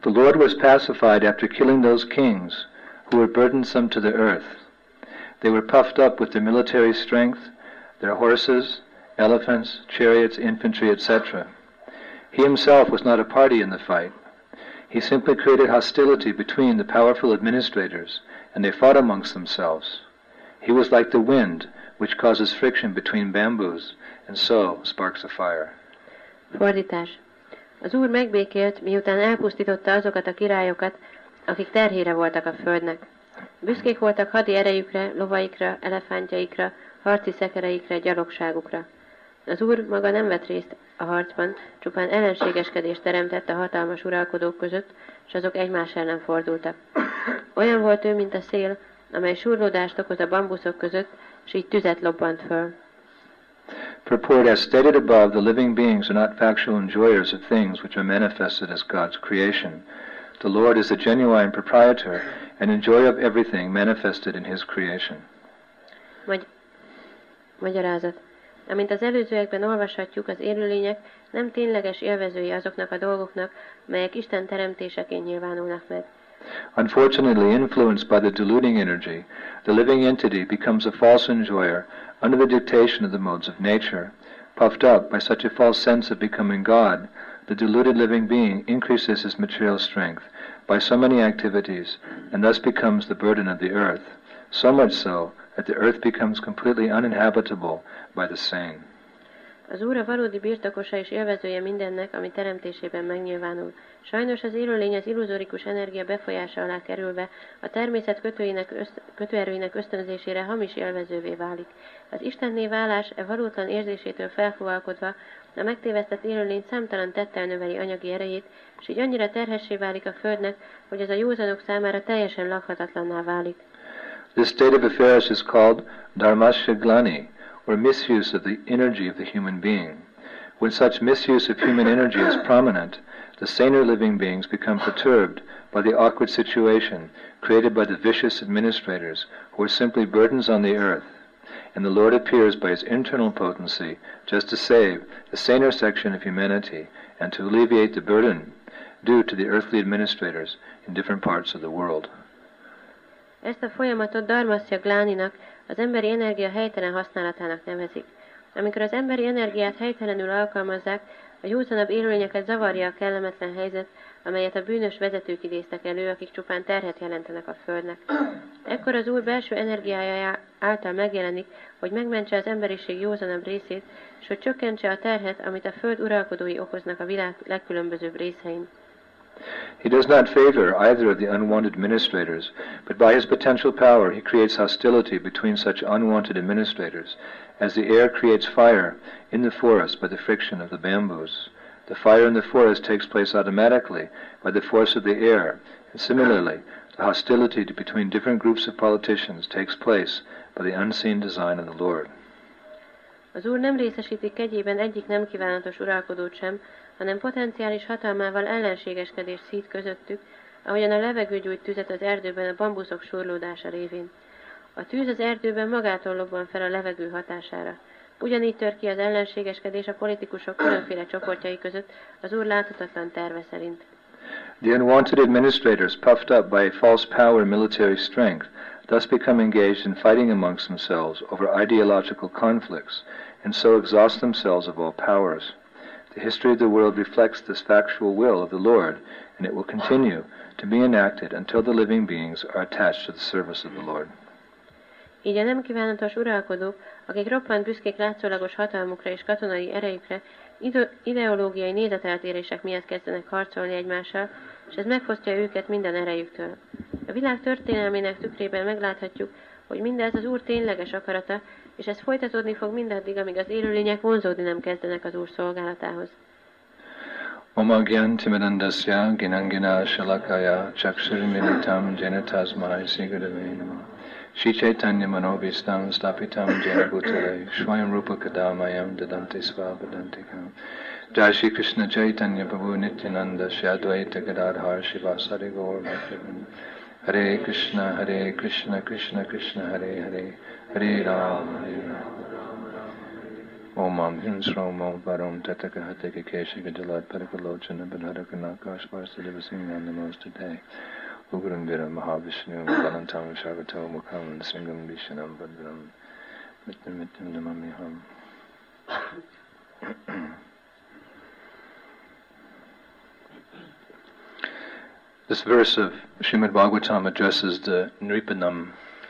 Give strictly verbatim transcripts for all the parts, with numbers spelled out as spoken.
The Lord was pacified after killing those kings who were burdensome to the earth. They were puffed up with their military strength, their horses, elephants, chariots, infantry, et cetera. He himself was not a party in the fight. He simply created hostility between the powerful administrators, and they fought amongst themselves. He was like the wind, which causes friction between bamboos, and so sparks a fire. Fordítás. Az Úr megbékélt, miután elpusztította azokat a királyokat, akik terhére voltak a földnek. Büszkék voltak hadi erejükre, lovaikra, elefántjaikra, harci szekereikre, gyalogságukra. Az Úr maga nem vett részt a harcban, csupán ellenségeskedést teremtett a hatalmas uralkodók között, és azok egymás ellen fordultak. Olyan volt ő, mint a szél, amely surlódást okoz a bambuszok között, és így tüzet lobbant föl. Purport: as stated above, the living beings are not factual enjoyers of things which are manifested as God's creation. The Lord is a genuine proprietor and enjoyer of everything manifested in His creation. Magy- Magyarázat. Amint az előzőekben olvashatjuk, az élőlények nem tényleges élvezői azoknak a dolgoknak, melyek Isten teremtéseként nyilvánulnak meg. Unfortunately, influenced by the deluding energy, the living entity becomes a false enjoyer under the dictation of the modes of nature. Puffed up by such a false sense of becoming God, the deluded living being increases his material strength by so many activities, and thus becomes the burden of the earth, so much so that the earth becomes completely uninhabitable by the sane. Az Úr a valódi birtokosa és élvezője mindennek, ami teremtésében megnyilvánul. Sajnos az élőlény az illuzórikus energia befolyása alá kerülve, a természet kötőinek öszt- kötőerőinek ösztönzésére hamis élvezővé válik. Az Istenné válás e valótlan érzésétől felfúvalkodva, a megtévesztett élőlény számtalan tettel növeli anyagi erejét, és így annyira terhessé válik a földnek, hogy az a józanok számára teljesen lakhatatlanná válik. This state of affairs is called dharmasya glani, or misuse of the energy of the human being. When such misuse of human energy is prominent, the saner living beings become perturbed by the awkward situation created by the vicious administrators, who are simply burdens on the earth, and the Lord appears by His internal potency just to save the saner section of humanity and to alleviate the burden due to the earthly administrators in different parts of the world. Ezt a folyamatot dharmasya gláninak, az emberi energia helytelen használatának nevezik. Amikor az emberi energiát helytelenül alkalmazzák, a józanabb élőlényeket zavarja a kellemetlen helyzet, amelyet a bűnös vezetők idéztek elő, akik csupán terhet jelentenek a földnek. Ekkor az Úr belső energiája által megjelenik, hogy megmentse az emberiség józanabb részét, és hogy csökkentse a terhet, amit a föld uralkodói okoznak a világ legkülönbözőbb részein. He does not favor either of the unwanted administrators, but by his potential power he creates hostility between such unwanted administrators, as the air creates fire in the forest by the friction of the bamboos. The fire in the forest takes place automatically by the force of the air, and similarly, the hostility between different groups of politicians takes place by the unseen design of the Lord. Az Úr nem részesíti kegyében egyik nem kívánatos uralkodót sem, hanem potenciális hatalmával ellenségeskedést szít közöttük, ahogyan a levegő gyújt tüzet az erdőben a bambuszok surlódása révén. A tűz az erdőben magától lobban fel a levegő hatására. Ugyanígy tör ki az ellenségeskedés a politikusok különféle csoportjai között az Úr láthatatlan terve szerint. The unwanted administrators, puffed up by a false power and military strength, thus become engaged in fighting amongst themselves over ideological conflicts, and so exhaust themselves of all powers. The history of the world reflects this factual will of the Lord, and it will continue to be enacted until the living beings are attached to the service of the Lord. Így a nem kívánatos uralkodók, akik roppant büszkék látszólagos hatalmukra és katonai erejükre, ideológiai nézeteltérések miatt kezdenek harcolni egymással, és ez megfosztja őket minden erejüktől. A világ történelmének tükrében megláthatjuk, hogy mindez az Úr tényleges akarata, és ez folytatódni fog mindaddig, amíg az élőlények vonzódni nem kezdenek az Úr szolgálatához. Omagyan timidandasya ginangina shalakaya chakshurmilitam janatasmai sigadavena Shri Chaitanya manobhistam stapitam jena bhutale Shvayam rupa kadamayam dadanti svabadantikam Jai Shri Krishna Chaitanya Prabhu Nityananda Shri Advaita Gadadhar Shivasari Gaur Bhaktivinoda Hare Krishna Hare Krishna Krishna Krishna Hare Hare Hare Rama Hare Rama Omam hinsromo varom tataka hateka keshika jalad parakalochana badharakanakash varsadivasingam namaste. Ugram Vira Mahavishnu Valantam Shavato Mukam Singam Vishanam Badram Mittam Mittam Namamiham. This verse of Srimad Bhagavatam addresses the Nripanam.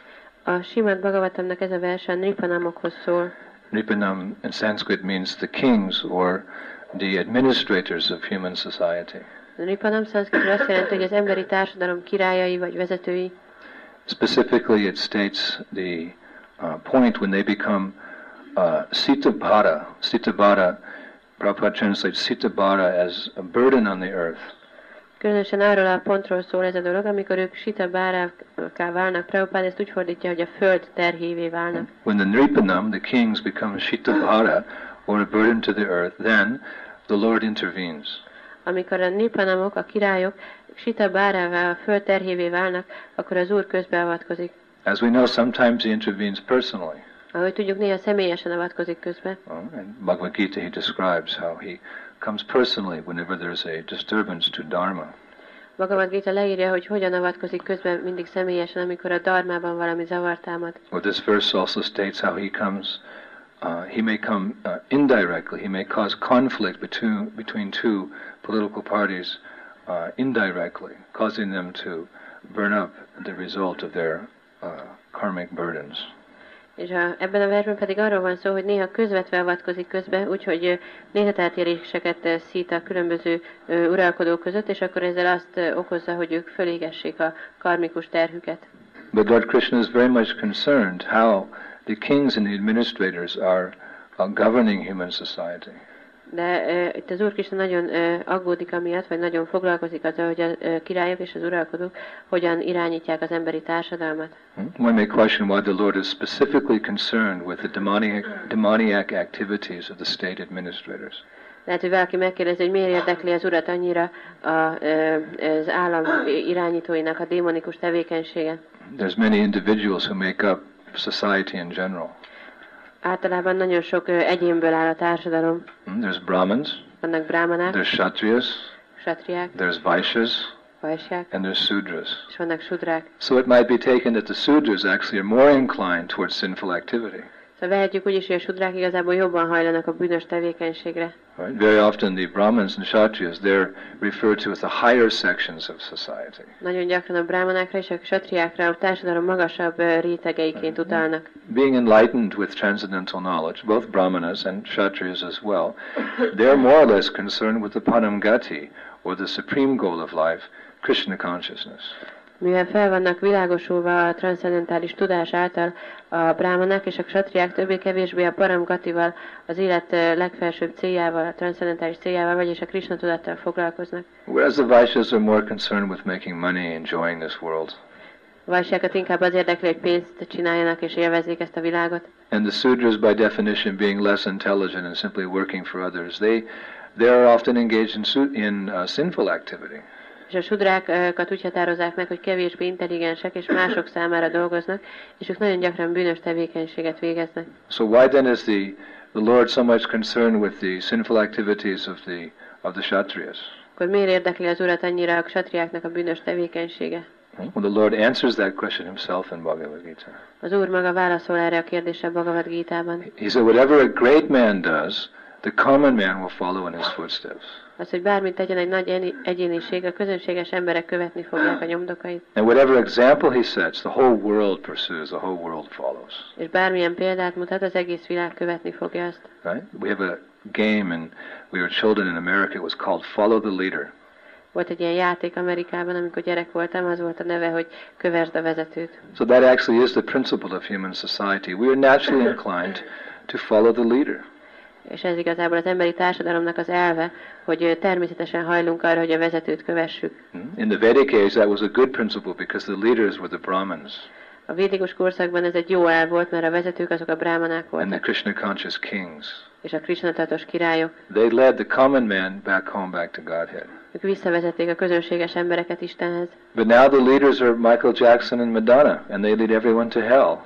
A Srimad Bhagavatamnak ez a verse a Nripanamokhoz szól. Nripanam in Sanskrit means the kings or the administrators of human society. Nripanam szanszkritül azt jelenti, hogy az emberi társadalom királyai vagy vezetői. Specifically it states the uh, point when they become uh, Sitabhara. Sitabhara, Prabhupada translates Sitabhara as a burden on the earth. Különösen arról a pontról szól ez a dolog, amikor ők Sitabhárává válnak. Prabhupada ezt úgy fordítja, hogy a föld terhévé válnak. When the Nripanam, the kings, become Sitabhara or a burden to the earth, then the Lord intervenes. Amikor a Nripanamok, a királyok Sitabhárává, a föld terhévé válnak, akkor az Úr közbeavatkozik. As we know, sometimes he intervenes personally. Ahogy tudjuk, néha személyesen avatkozik közbe. Well, in Bhagavad Gita he describes how he comes personally whenever there's a disturbance to Dharma. Bhagavad Gita leírja, hogy hogyan avatkozik közben mindig személyesen, amikor a dharmában valami zavar támad. Well, this verse also states how he comes, uh, he may come uh, indirectly, he may cause conflict between, between two political parties uh, indirectly, causing them to burn up the result of their uh, karmic burdens. És a, ebben a versben pedig arról van szó, hogy néha közvetve avatkozik közbe, úgyhogy nézeteltéréseket szít a különböző ö, uralkodók között, és akkor ezzel azt ö, okozza, hogy ők fölégessék a karmikus terhüket. But Lord Krishna is very much concerned how the kings and the administrators are uh, governing human society. De uh, itt az Úr Krishna nagyon uh, aggódik amiatt, vagy nagyon foglalkozik azzal, hogy a uh, királyok és az uralkodók hogyan irányítják az emberi társadalmat. One may question why the Lord is specifically concerned with the demoniac, demoniac activities of the state administrators. Lehet, hogy valaki megkérdezi, hogy miért érdekli az Urat annyira a, uh, az állam irányítóinak a démonikus tevékenysége. There's many individuals who make up society in general. Általában nagyon sok uh, egyénből áll a társadalom. There's Brahmins, Vannak brahmanák, there's Kshatriyas, satriák, there's Vaishyas, vajsják, and there's Sudras. és vannak sudrák. So it might be taken that the Sudras actually are more inclined towards sinful activity. Szóval vehetjük úgy is, hogy a sudrák igazából jobban hajlanak a bűnös tevékenységre. Right? Very often the Brahmins and Kshatriyas, they're referred to as the higher sections of society. Nagyon gyakran a brahmanákra és a satriákra a társadalom magasabb uh, rétegeiként utalnak. Being enlightened with transcendental knowledge, both Brahmanas and Kshatriyas as well, they're more or less concerned with the Paramgati, or the supreme goal of life, Krishna consciousness. Mivel fel vannak világosulva a transzcendentális tudás által, a brámanák és a ksatriák többé-kevésbé a paramgatival, az élet legfelsőbb céljával, a transzcendentális céljával, vagyis a Krishna tudattal foglalkoznak. Whereas the Vaishyas are more concerned with making money, enjoying this world. A vajsjákat inkább az érdekli, hogy pénzt csináljanak és élvezzék ezt a világot. And the Sudras, by definition, being less intelligent and simply working for others, they they are often engaged in, su- in uh, sinful activity. És a sudrákat úgy határozzák meg, hogy kevésbé intelligensek és mások számára dolgoznak, és ők nagyon gyakran bűnös tevékenységet végeznek. So why then is the the Lord so much concerned with the sinful activities of the of the Kshatriyas? Akkor miért érdekli az Urat annyira a ksatriáknak a bűnös tevékenysége? Well, the Lord answers that question himself in Bhagavad Gita. Az Úr maga válaszol erre a kérdésre Bhagavad Gitában. He said, whatever a great man does, the common man will follow in his footsteps. Az, hogy bármit tegyen egy nagy egyéniség, a közönséges emberek követni fogják a nyomdokait. And whatever example he sets, the whole world pursues, the whole world follows. És bármilyen példát mutat, az egész világ követni fogja azt. Right? We have a game, and we were children in America. It was called Follow the Leader. Volt egy ilyen játék Amerikában, amikor gyerek voltam, az volt a neve, hogy kövesd a vezetőt. So that actually is the principle of human society. We are naturally inclined to follow the leader. És ez igazából az emberi társadalomnak az elve, hogy természetesen hajlunk arra, hogy a vezetőt kövessük. In the Vedic age, that was a good principle because the leaders were the Brahmins. A védikus korszakban ez egy jó elv volt, mert a vezetők azok a brámanák voltak. And the Krishna conscious kings. És a Krishna tudatos királyok. They led the common man back home, back to Godhead. Ők visszavezették a közönséges embereket Istenhez. But now the leaders are Michael Jackson and Madonna, and they lead everyone to hell.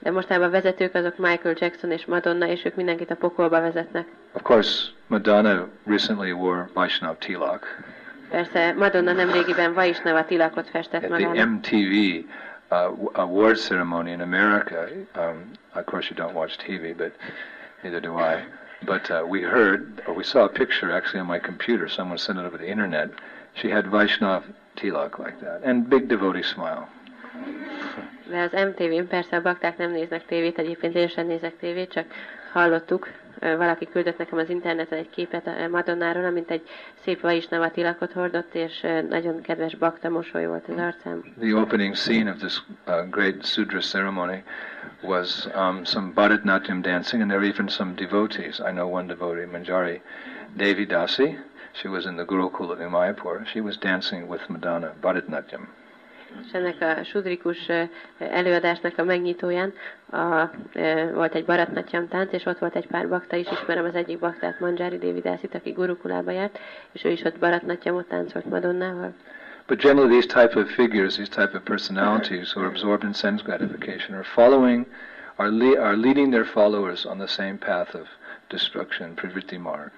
De mostában a vezetők azok Michael Jackson és Madonna, és ők mindenkit a pokolba vezetnek. Of course, Madonna recently wore Vaishnav tilak. Persze, Madonna nemrégiben Vaishnava tilakot festett At the magának. M T V uh, award ceremony in America, um, of course you don't watch T V, but neither do I. But uh, we heard, or we saw a picture actually on my computer. Someone sent it over the internet. She had Vaishnav tilak like that, and big devotee smile. De az em té vén persze a bakták nem néznek tévét, egyébként én sem nézek tévét, csak hallottuk, valaki küldött nekem az interneten egy képet a Madonnáról, amint egy szép Vaishnava tilakot hordott, és nagyon kedves bakta mosoly volt az arcán. The opening scene of this uh, great Sudra ceremony was um, some Bharatnatyam dancing, and there were even some devotees. I know one devotee, Manjari Devi Dasi. She was in the Gurukul in Mayapur. She was dancing with Madonna, Bharatnatyam. És ennek a sudrikus előadásnak a megnyitóján a, e, volt egy Bharatnatyam tánc, és ott volt egy pár bakta is, ismerem az egyik baktát, Manjari Devi Dasit, aki Gurukulába járt, és ő is ott Bharatnatyamot táncolt Madonnával. But generally these type of figures, these type of personalities who are absorbed in sense gratification are following, are, le are leading their followers on the same path of destruction, Pravritti Marg.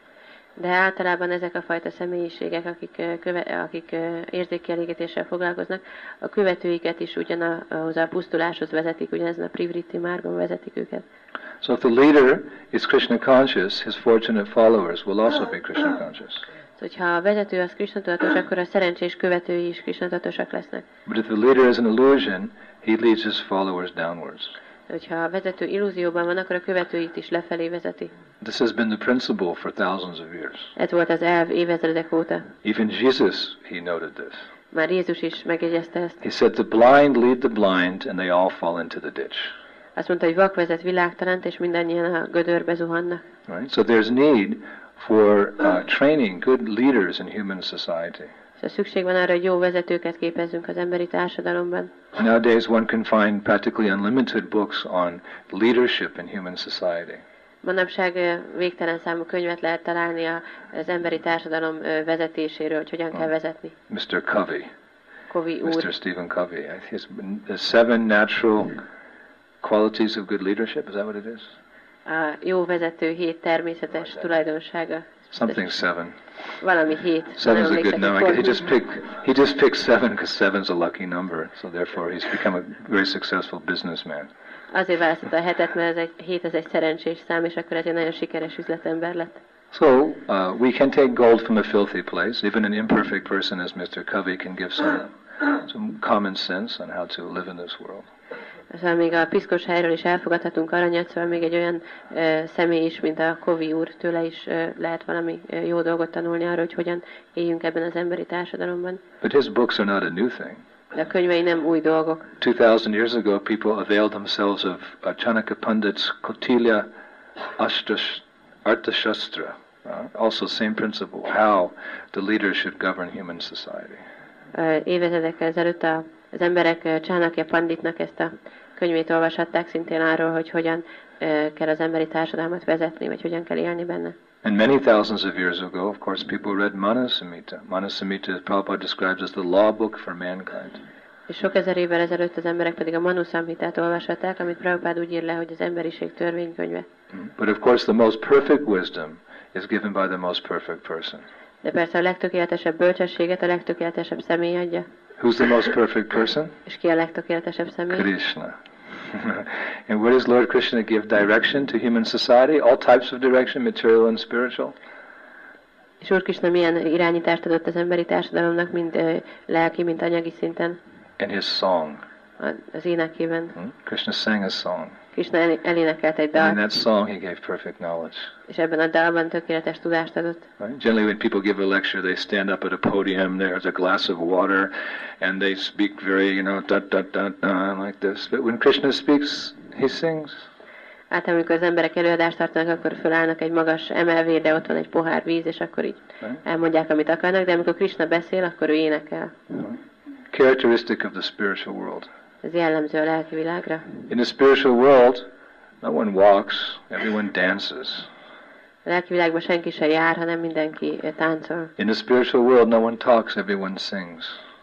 De általában ezek a fajta személyiségek, akik, köve, akik érzékkielégítéssel foglalkoznak, a követőiket is ugyanahhoz a pusztuláshoz vezetik, ugyanezen a Privritti Márgon vezetik őket. So if the leader is Krishna conscious, his fortunate followers will also be Krishna conscious. Szóval, ha a vezető az Krishna tudatos, akkor a szerencsés követői is Krishna tudatosak lesznek. But if the leader is an illusion, he leads his followers downwards. Hogyha a vezető illúzióban van, akkor a követőit is lefelé vezeti. This has been the principle for thousands of years. Ez volt az elv évezredek óta. Even Jesus, he noted this. Már Jézus is megjegyezte ezt. He said, the blind lead the blind, and they all fall into the ditch. Azt mondta, hogy vak vezet világtalant, és mindannyian a gödörbe zuhannak. Right? So there's need for uh, training good leaders in human society. Szóval szükség van arra, hogy jó vezetőket képezzünk az emberi társadalomban. Nowadays one can find practically unlimited books on leadership in human society. Manapság végtelen számú könyvet lehet találni az emberi társadalom vezetéséről, hogy hogyan kell vezetni. mister Covey. Covey úr. mister Stephen Covey. His, the seven natural qualities of good leadership, is that what it is? A jó vezető hét természetes tulajdonsága. Something seven. Valami hét. Seven's a good number. He just picked he just picked seven because seven's a lucky number. So therefore he's become a very successful businessman. Azért választotta a hetet, mert ez egy, hét az egy szerencsés szám, és akkor ez egy nagyon sikeres üzletember lett. So uh, we can take gold from a filthy place. Even an imperfect person as mister Covey can give some some common sense on how to live in this world. Szóval még a piszkos helyről is elfogadhatunk aranyat, szóval még egy olyan uh, személy is, mint a Covey úr, tőle is uh, lehet valami uh, jó dolgot tanulni arról, hogy hogyan éljünk ebben az emberi társadalomban. But his books are not a new thing. De a könyvei nem új dolgok. Two thousand years ago, people availed themselves of uh, Chanakya Pandit's Kautilya Arthashastra. Uh, also same principle, how the leader should govern human society. Uh, évezredekkel ezelőtt a, az emberek uh, Chanakya Panditnak ezt a könyvét olvashatták szintén arról, hogy hogyan uh, kell az emberi társadalmat vezetni, vagy hogyan kell élni benne. And many thousands of years ago, of course, people read Manasamhita. Manasamhita, Prabhupada describes as the law book for mankind. És sok ezer évvel ezelőtt az emberek pedig a Manu Samhitát olvashatták, amit Prabhupada úgy ír le, hogy az emberiség törvénykönyve. But of course the most perfect wisdom is given by the most perfect person. De persze a legtökéletesebb bölcsességet a legtökéletesebb személy adja. Who's the most perfect person? És ki a legtökéletesebb személy? Krishna. And where does Lord Krishna give direction to human society? All types of direction, material and spiritual. És Úr Krishna milyen irányítást adott az emberi társadalomnak, mind uh, lelki, mind anyagi szinten? In his song. Az énekében. Hmm? Krishna sang a song. Krishna el, elénekelt egy dalt. And in that song he gave perfect knowledge. És ebben a dalban tökéletes tudást adott. Right? Generally when people give a lecture, they stand up at a podium, there's a glass of water, and they speak very, you know, da da da da like this. But when Krishna speaks, he sings. Általában, amikor az emberek előadást tartanak, akkor fölállnak egy magas emelvére, ott van egy pohár víz, és akkor így elmondják, amit akarnak, de amikor Krishna beszél, akkor ő énekel. Characteristic of the spiritual world. Ez jellemző a lelki világra. In the spiritual world, no one walks, everyone dances. A lelki világban senki se jár, hanem mindenki táncol. In the spiritual world, no one talks, everyone sings.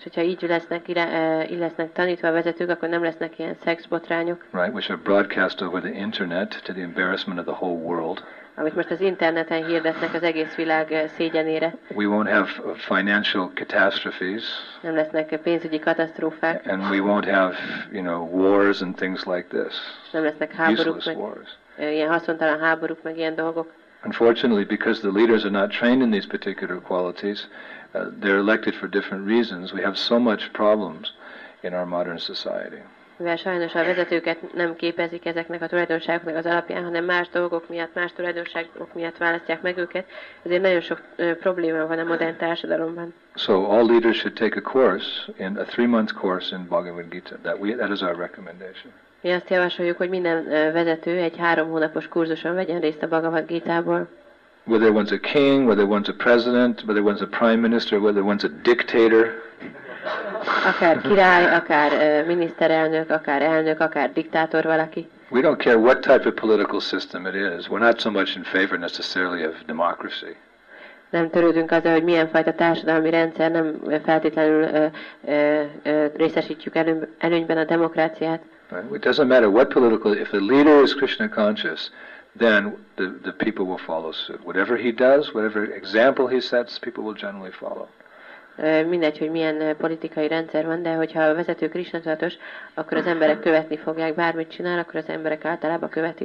És hogyha így lesznek, irá, így lesznek tanítva a vezetők, akkor nem lesznek ilyen szexbotrányok. Right, which are broadcast over the internet to the embarrassment of the whole world. Amit most az interneten hirdetnek az egész világ szégyenére. We won't have financial catastrophes. Nem lesznek pénzügyi katasztrófák. And we won't have, you know, wars and things like this. Nem lesznek háborúk, meg wars. ilyen haszontalan háborúk, meg ilyen dolgok. Unfortunately, because the leaders are not trained in these particular qualities, uh, they're elected for different reasons. We have so much problems in our modern society. Mivel sajnos a vezetőket nem képezik ezeknek a tulajdonságoknak az alapján, hanem más dolgok miatt, más tulajdonságok miatt választják meg őket, ezért nagyon sok uh, probléma van a modern társadalomban. So all leaders should take a course, in a three-month course in Bhagavad Gita. That we, that is our recommendation. Mi azt javasoljuk, hogy minden uh, vezető egy három hónapos kurzuson vegyen részt a Bhagavad Gítából. Whether one's a king, whether one's a president, whether one's a prime minister, whether one's a dictator. Akár király, akár uh, miniszterelnök, akár elnök, akár diktátor valaki. We don't care what type of political system it is. We're not so much in favor necessarily of democracy. Nem törődünk azzal, hogy milyen fajta társadalmi rendszer, nem feltétlenül uh, uh, uh, részesítjük elő, előnyben a demokráciát. Right? It doesn't matter what political, if the leader is Krishna conscious, then the, the people will follow suit. Whatever he does, whatever example he sets, people will generally follow. Mindegy, hogy milyen politikai rendszer van, de hogyha a vezető Krishna tudatos, akkor az emberek követni fogják, bármit csinál, akkor az emberek általában követik.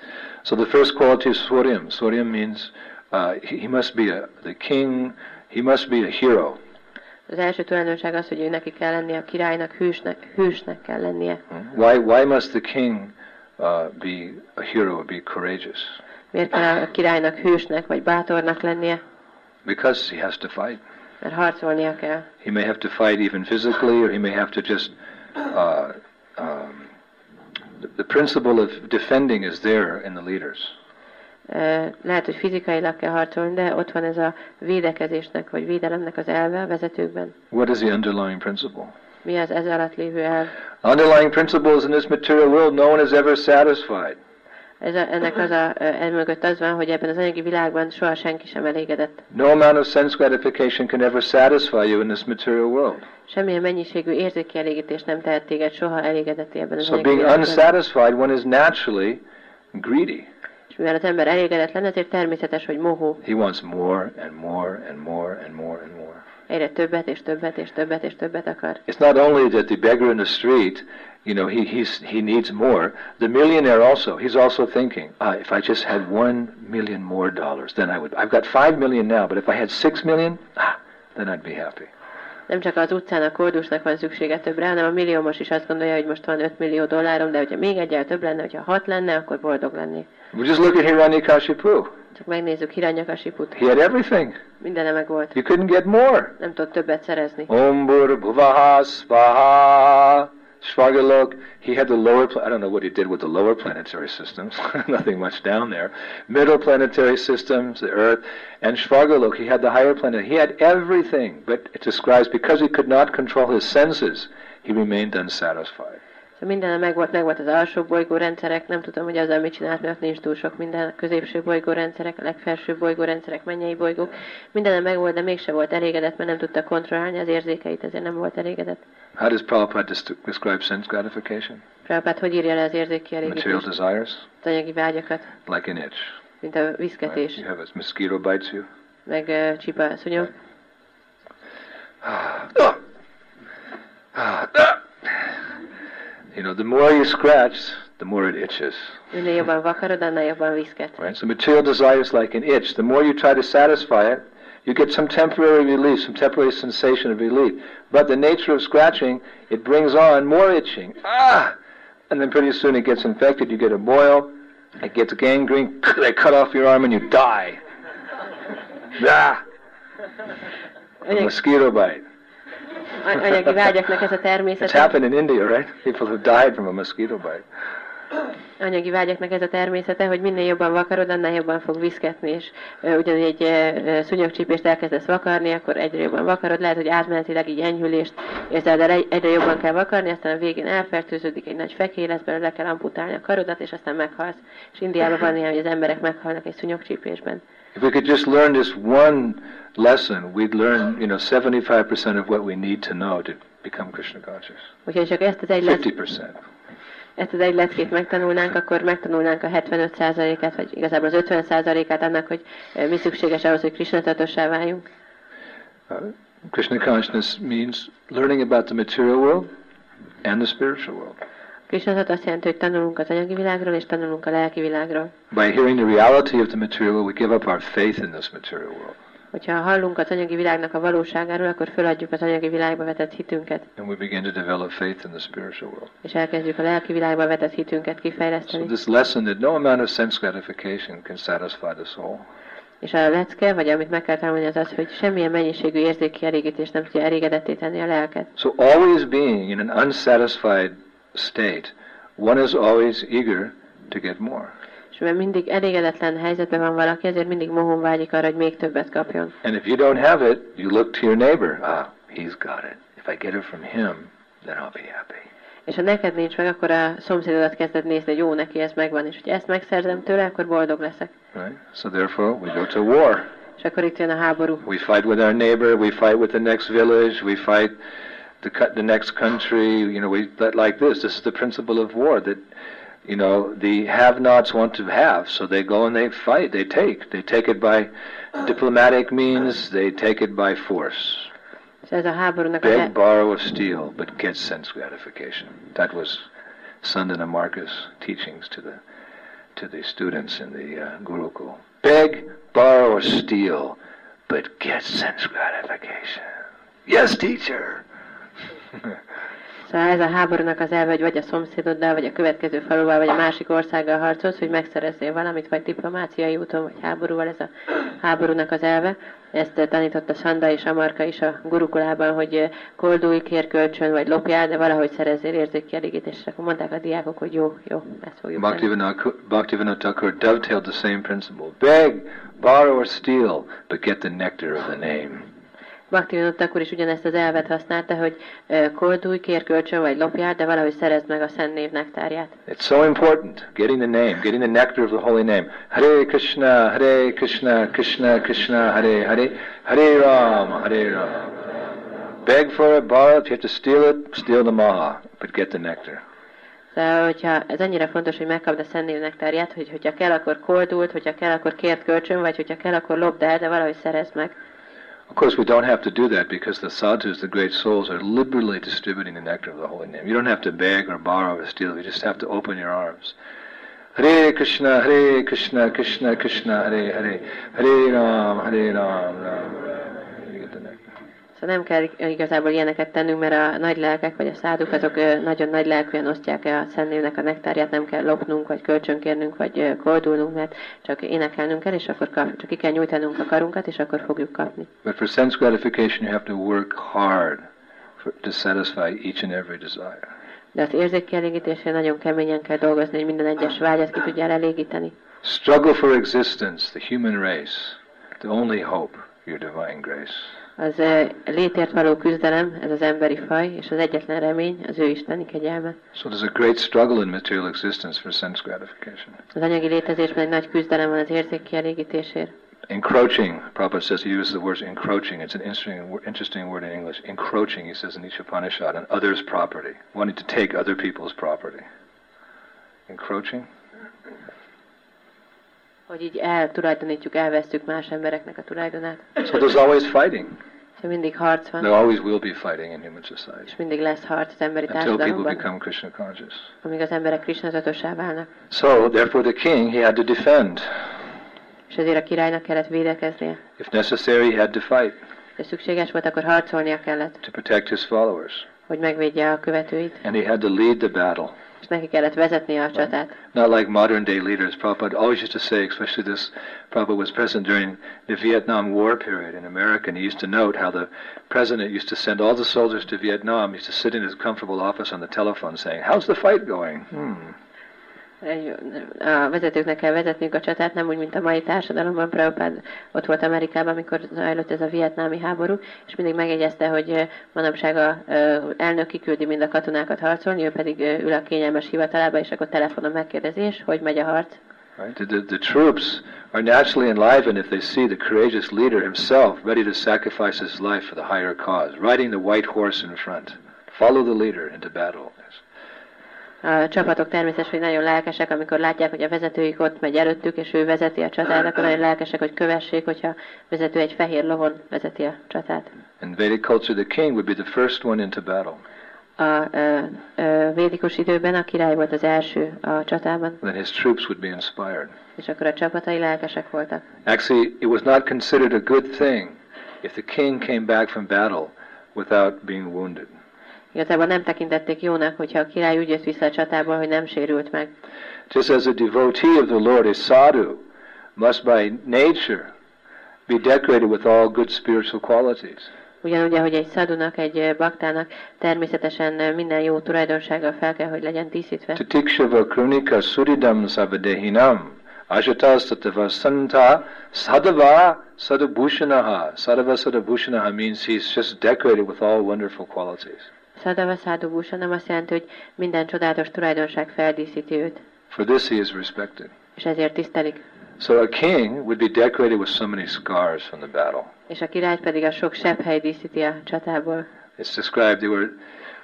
So the first quality is Swaryam. Swaryam means uh, he, he must be a, the king, he must be a hero. Az első tulajdonság az, hogy ő neki kell lennie a királynak, hősnek, hősnek kell lennie. Why, why must the king uh, be a hero or be courageous? Miért kell a királynak hősnek vagy bátornak lennie? Because he has to fight. Mert harcolnia kell. He may have to fight even physically, or he may have to just... Uh, um, the, the principle of defending is there in the leaders. Uh, lehet, hogy fizikailag kell harcolni, de ott van ez a védekezésnek, vagy védelemnek az elve a vezetőkben. What is the underlying principle? Mi az ez alatt lévő elv? Underlying principle is in this material world, no one is ever satisfied. Ez a, ennek az a, elmögött az van, hogy ebben az anyagi világban soha senki sem elégedett. No amount of sense gratification can ever satisfy you in this material world. Semmilyen mennyiségű érzékkielégítés nem tehet téged soha elégedetté ebben az So anyagi being világban. unsatisfied, one is naturally greedy. És mivel az ember elégedetlen, ezért természetes, hogy mohó. He wants more and more and more and more and more. Egyre többet és többet és többet és többet akar. It's not only that the beggar in the street, you know, he he's, he needs more. The millionaire also, he's also thinking, ah, if I just had one million more dollars, then I would. I've got five million now, but if I had six million, ah, then I'd be happy. Nem csak az utcán a koldusnak van szüksége többre, hanem a milliómos is azt gondolja, hogy most van öt millió dollárom, de hogyha még egyel több lenne, hogyha hat lenne, akkor boldog lennék. We just look at Hiranyakashipu. Csak megnézzük Hiranyakashiput. He had everything. Mindene meg volt. You couldn't get more. Nem tudott többet szerezni. Om Bhur Bhuvaha Svaha Svargalok. He had the lower, pla- I don't know what he did with the lower planetary systems, nothing much down there. Middle planetary systems, the Earth, and Svargalok, he had the higher planet. He had everything, but it describes, because he could not control his senses, he remained unsatisfied. Szóval minden megvolt, megvolt az alsó bolygórendszerek, nem tudom, hogy azzal mit csinált, mert nincs túl sok minden, a középső bolygórendszerek, a legfelsőbb bolygórendszerek, mennyei bolygók. Minden megvolt, de mégse volt elégedett, mert nem tudta kontrollálni az érzékeit, ezért nem volt elégedett. How does Prabhupada describe sense gratification? Prabhupada hogy írja le az érzékkielégítést? Material desires? Az anyagi vágyakat. Like an itch. Mint a viszketés. Right? You have a mosquito bites you. Meg uh, csipa szúnyog. You know, the more you scratch, the more it itches. Minél jobban vakarod, annál jobban viszket. Right? So material desire is like an itch. The more you try to satisfy it, you get some temporary relief, some temporary sensation of relief. But the nature of scratching, it brings on more itching. Ah! And then pretty soon it gets infected. You get a boil. It gets gangrene. They cut off your arm and you die. Ah! A mosquito bite. Anyagi vágyaknak ez a It's természete. happened in India, right? People have died from a mosquito bite. Anyagi vágyaknak ez a természete, hogy minél jobban vakarod, annál jobban fog viszketni, és uh, ugyanígy egy uh, szúnyogcsípést elkezdesz vakarni, akkor egyre jobban vakarod, lehet, hogy átmenetileg így enyhülést érzel, de egyre jobban kell vakarni, aztán a végén elfertőződik, egy nagy fekély lesz belőle, le kell amputálni a karodat, és aztán meghalsz. És Indiában van ilyen, hogy az emberek meghalnak egy szúnyogcsípésben. If we could just learn this one lesson, we'd learn, you know, seventy-five percent of what we need to know to become Krishna conscious. Hogyha csak ezt az egy fifty percent. Ezt az egy leckét megtanulnánk, akkor megtanulnánk a hetvenöt százalékát, vagy igazából az ötven százalékát annak, hogy mi szükséges ahhoz, hogy Krishna tudatossá váljunk. Uh, Krishna consciousness means learning about the material world and the spiritual world. Krishna tudat azt jelenti, hogy tanulunk az anyagi világról, és tanulunk a lelki világról. By hearing the reality of the material world, we give up our faith in this material world. Hogyha hallunk az anyagi világnak a valóságáról, akkor föladjuk az anyagi világba vetett hitünket. And we begin to develop faith in the spiritual world. És elkezdjük a lelki világba vetett hitünket kifejleszteni. So this lesson that no amount of sense gratification can satisfy the soul. És a lecke, vagy amit meg kell tanulni, az az, hogy semmilyen mennyiségű érzékkielégítés nem tudja elégedetté tenni a lelket. So always being in an unsatisfied state, one is always eager to get more. És mert mindig elégedetlen helyzetben van valaki, ezért mindig mohon vágyik arra, hogy még többet kapjon. And if you don't have it, you look to your neighbor. Ah, he's got it. If I get it from him, then I'll be happy. És ha neked nincs meg, akkor a szomszédodat kezded nézni, hogy jó, neki ez megvan, és hogyha ezt megszerzem tőle, akkor boldog leszek. Right? So therefore, we go to war. És akkor itt jön a háború. We fight with our neighbor. We fight with the next village. We fight the the next country. You know, we like this. This is the principle of war. That you know, the have-nots want to have, so they go and they fight. They take. They take it by diplomatic means. They take it by force. Ez a háborúnak Beg, a... borrow, or steal, but get sense gratification. That was Sandana Marcus' teachings to the to the students in the uh, Gurukul. Beg, borrow, or steal, but get sense gratification. Yes, teacher. Szóval ez a háborúnak az elve, hogy vagy a szomszédoddal, vagy a következő faluval, vagy a másik országgal harcolsz, hogy megszerezzél valamit, vagy diplomáciai úton, vagy háborúval, ez a háborúnak az elve. Ezt tanította Sanda és Amarka is a Gurukulában, hogy koldulj, kér kölcsön, vagy lopjál, de valahogy szerezzél érzékkielégítést. És akkor mondták a diákok, hogy jó, jó, ezt fogjuk tenni. Bhaktivinoda Thakur dovetailed the same principle. Beg, borrow, or steal, but get the nectar of the name. Bhaktivinoda Thakur is ugyanezt az elvet használta, hogy uh, koldulj, kér kölcsön, vagy lopjál, de valahogy szerezd meg a szent név nektárját. It's so important, getting the name, getting the nectar of the holy name. Hare Krishna, Hare Krishna, Krishna Krishna, Hare Hare, Hare Ram, Hare Ram. Beg for it, borrow it, if you have to steal it, steal the maha, but get the nectar. Szóval, hogyha ez annyira fontos, hogy megkapd a szent név nektárját, hogy hogyha kell, akkor koldult, hogyha kell, akkor kért kölcsön, vagy hogyha kell, akkor lopd el, de valahogy szerezd meg. Of course, we don't have to do that because the sadhus, the great souls, are liberally distributing the nectar of the holy name. You don't have to beg or borrow or steal. You just have to open your arms. Hare Krishna, Hare Krishna, Krishna Krishna, Hare Hare, Hare Ram, Hare Ram, Ram. You get the nectar. Szóval nem kell igazából ilyeneket tennünk, mert a nagy lelkek vagy a száduk azok nagyon nagy lelkűen osztják a szent névnek a nektárját, nem kell lopnunk, vagy kölcsönkérnünk, vagy koldulnunk, mert csak énekelnünk kell, és akkor kap, csak ki kell nyújtanunk a karunkat, és akkor fogjuk kapni. But for sense gratification you have to work hard for, to satisfy each and every desire. De az érzékkielégítésre nagyon keményen kell dolgozni, hogy minden egyes vágyat ki tudjál elégíteni. Struggle for existence, the human race, the only hope, your divine grace. Az uh, létért való küzdelem, ez az emberi faj, és az egyetlen remény, az ő isteni kegyelme. So there's a great struggle in material existence for sense gratification. Az anyagi létezésben egy nagy küzdelem van az érzékkielégítésért. Encroaching, Prabhupada says, he uses the word encroaching. It's an interesting, interesting word in English. Encroaching, he says in each Upanishad, on others' property, wanting to take other people's property. Encroaching? Hogy így eltulajdonítjuk, elvesztjük más embereknek a tulajdonát. So there's always fighting. So mindig harc van. There always will be fighting in human society. És mindig lesz harc az emberi Until people társadalomban. become Krishna conscious. Amíg az emberek Krishna tudatossá válnak. So, therefore the king, he had to defend. És ezért a királynak kellett védekeznie. If necessary, he had to fight. Ha szükséges volt, akkor harcolnia kellett. To protect his followers. Hogy megvédje a követőit. And he had to lead the battle. És neki kellett vezetnie a csatát. Not like modern day leaders. Prabhupada always used to say, especially this, Prabhupada was present during the Vietnam War period in America, and he used to note how the president used to send all the soldiers to Vietnam. He used to sit in his comfortable office on the telephone saying, how's the fight going? Hmm. A vezetőknek kell vezetniük a csatát, nem úgy, mint a mai társadalomban. Prabhupád ott volt Amerikában, amikor zajlott ez a vietnámi háború, és mindig megjegyezte, hogy manapság az elnök kiküldi mind a katonákat harcolni, ő pedig ül a kényelmes hivatalába, és akkor telefonon megkérdezi, és hogy megy a harc. Right? The, the, the troops are naturally enlivened if they see the courageous leader himself ready to sacrifice his life for the higher cause, riding the white horse in front. Follow the leader into battle. A csapatok természetesen nagyon lelkesek, amikor látják, hogy a vezetőjük ott megy előttük, és ő vezeti a csatát, akkor nagyon lelkesek, hogy kövessék, hogyha vezető egy fehér lovon vezeti a csatát. In Vedic culture, the king would be the first one into battle. A ö, ö, védikus időben a király volt az első a csatában. Then his troops would be inspired. És akkor a csapatai lelkesek voltak. Actually, it was not considered a good thing if the king came back from battle without being wounded. Igazából nem tekintették jónak, hogyha a király úgy jött vissza a csatából, hogy nem sérült meg. Just as a devotee of the Lord, a sadhu, must by nature be decorated with all good spiritual qualities. Ugyanúgy, ahogy egy sadhunak, egy baktának természetesen minden jó tulajdonsággal fel kell, hogy legyen díszítve. Titikshava krunika suridam savadehinam ajatas tatava santa sadava sadabhushanaha. Sadava sadabhushanaha means he's just decorated with all wonderful qualities. Sadava sadabhusha nem azt jelenti, hogy minden csodálatos tulajdonság feldíszíti őt. For this he is respected. És ezért tisztelik. So a king would be decorated with so many scars from the battle. És a király pedig a sok sebhely díszíti a csatából. It's described there were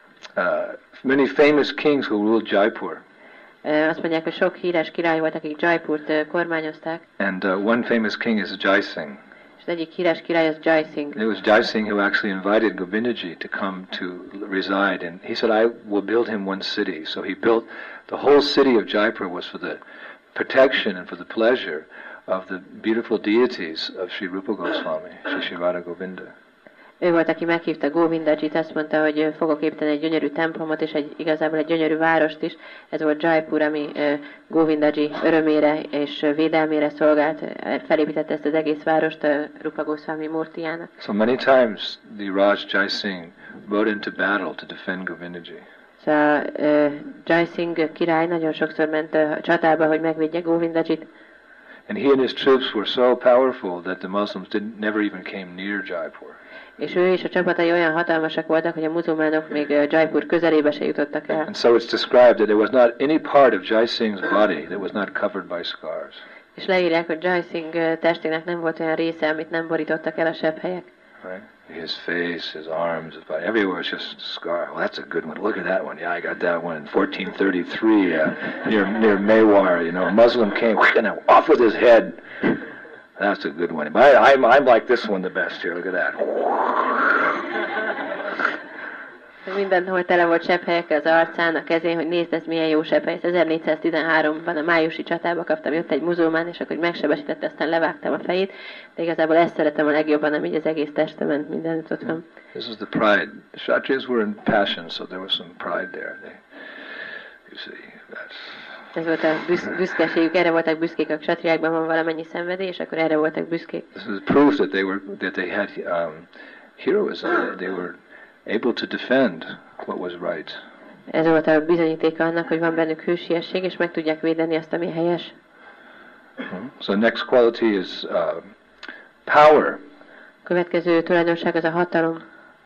uh, many famous kings who ruled Jaipur. Uh, azt mondják, hogy sok híres király volt, akik Jaipurt uh, kormányozták. And uh, one famous king is Jai Singh. És az egyik híres király az Jai Singh. It was Jai Singh who actually invited Govindaji to come to reside, and he said, I will build him one city. So he built, the whole city of Jaipur was for the protection and for the pleasure of the beautiful deities of Sri Rupa Goswami, Sri Sri Radha Govinda. Ő volt, aki meghívta Govindajit, azt mondta, hogy fogok építeni egy gyönyörű templomot, és egy, igazából egy gyönyörű várost is. Ez volt Jaipur, ami uh, Govindaji örömére és védelmére szolgált. Felépítette ezt az egész várost uh, Rupa Goswami Murtijának. So many times the Raj Jai Singh rode into battle to defend Govindaji. Szóval uh, Jai Singh király nagyon sokszor ment a csatába, hogy megvédje Govindajit. And he and his troops were so powerful that the Muslims didn't, never even came near Jaipur. És ő és a csapatai olyan hatalmasak voltak, hogy a muzulmánok még Jaipur közelébe se jutottak el. And so it's described that there was not any part of Jai Singh's body that was not covered by scars. És leírják, hogy Jai Singh testének nem volt olyan része, amit nem borítottak el a sebhelyek. Right? His face, his arms, his body, everywhere was just scar. Well, that's a good one. Look at that one. Yeah, I got that one in fourteen thirty-three uh, near near Mewar. You know, a Muslim came and off with his head. That's a good one. But I, I'm I'm like this one the best here. Look at that. Mindenhol tele volt sebhelyekkel az arcán, a kezén, hogy nézd, ez milyen jó sebhely. ezernégyszáztizenháromban a májusi csatába kaptam, jött egy muzulmán, és akkor megsebesítette, aztán levágtam a fejét, de igazából ezt szeretem a legjobban, amíg az egész testament mindenütt ott van. This is the pride. The Kshatriyas were in passion, so there was some pride there. They, you see, that's... Ez volt a büsz, büszkeségük, erre voltak büszkék, a ksatriákban van valamennyi szenvedély, és akkor erre voltak büszkék. This is proof that they were that they had um, heroism. They were able to defend what was right. Ez volt a bizonyítéka annak, hogy van bennük hősiesség, és meg tudják védeni azt, ami helyes. Mm-hmm. So next quality is uh, power. Következő tulajdonság az a hatalom.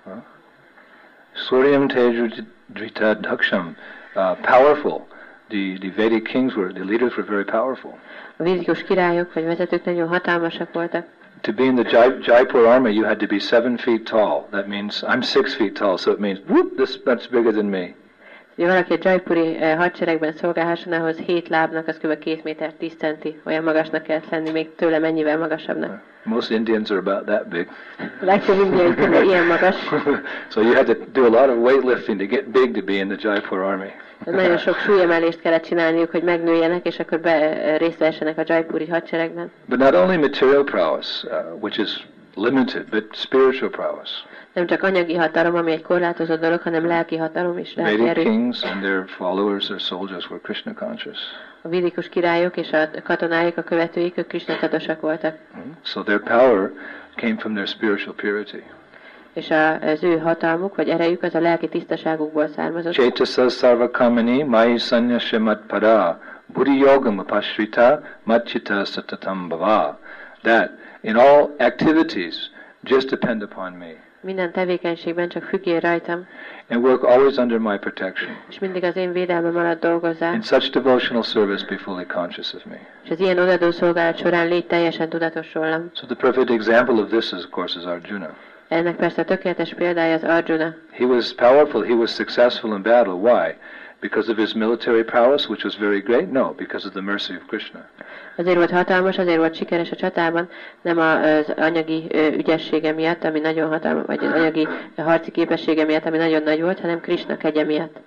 Suryam tejudrita daksham. Powerful. The, the Vedic kings were, the leaders were very powerful. A védikus királyok vagy vezetők nagyon hatalmasak voltak. To be in the Jai, Jaipur army, you had to be seven feet tall. That means I'm six feet tall, so it means whoop, this that's bigger than me. Ha valaki a Jaipuri eh, hadseregben szolgálhasson, ahhoz hét lábnak, az kb. két méter tíz centi, olyan magasnak kellett lenni, még tőle mennyivel magasabbnak. Most Indians are about that big. Legtöbb indiai kb. Ilyen magas. So you had to do a lot of weightlifting to get big to be in the Jaipur army. Nagyon sok súlyemelést kellett csinálniuk, hogy megnőjenek, és akkor be részt vessenek a Jaipuri hadseregben. But not only material prowess, uh, which is limited, but spiritual prowess. Nem csak anyagi hatalom, ami egy korlátozott dolog, hanem lelki hatalom is. Vedic kings and their followers, their soldiers were Krishna conscious. A védikus királyok és a katonáik, a követőik, ők Krishna tudatosak voltak. So their power came from their spiritual purity. És az ő hatalmuk vagy erejük az a lelki tisztaságukból származott. Chaitasa sarvakamani mai sanyasya matpada buddhi yogam apashrita matchita satatam bhava. That in all activities just depend upon me. Minden tevékenységben csak függél rajtam. And work always under my protection. És mindig az én védelmem alatt dolgozzál. In such devotional service, be fully conscious of me. És az ilyen odadó szolgálat során légy teljesen tudatos rólam. So the perfect example of this, is, of course, is Arjuna. Ennek persze a tökéletes példája az Arjuna. He was powerful. He was successful in battle. Why? Because of his military prowess, which was very great? No, because of the mercy of Krishna. Azért volt hatalmas, azért volt sikeres a csatában, nem az anyagi ügyessége miatt, ami nagyon hatalmas, vagy az anyagi harci képessége miatt, ami nagyon nagy volt, hanem Krishna kegye miatt.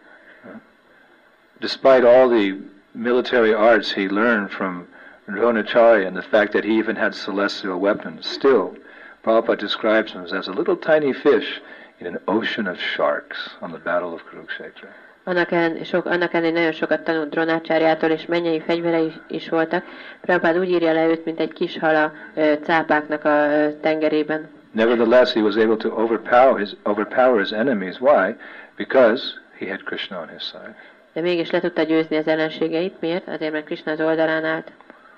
Despite all the military arts he learned from Dronacharya and the fact that he even had celestial weapons, still, Prabhupada describes him as a little tiny fish in an ocean of sharks on the battle of Kurukshetra. Annak ellen, sok, annak ellen nagyon sokat tanult Drónácsáryától, és mennyei fegyverei is, is voltak. Prabhupád úgy írja le őt, mint egy kis hala ö, cápáknak a ö, tengerében. Nevertheless, he was able to overpower his, overpower his enemies. Why? Because he had Krishna on his side. De mégis le tudta győzni az ellenségeit. Miért? Azért, mert Krishna az oldalán állt.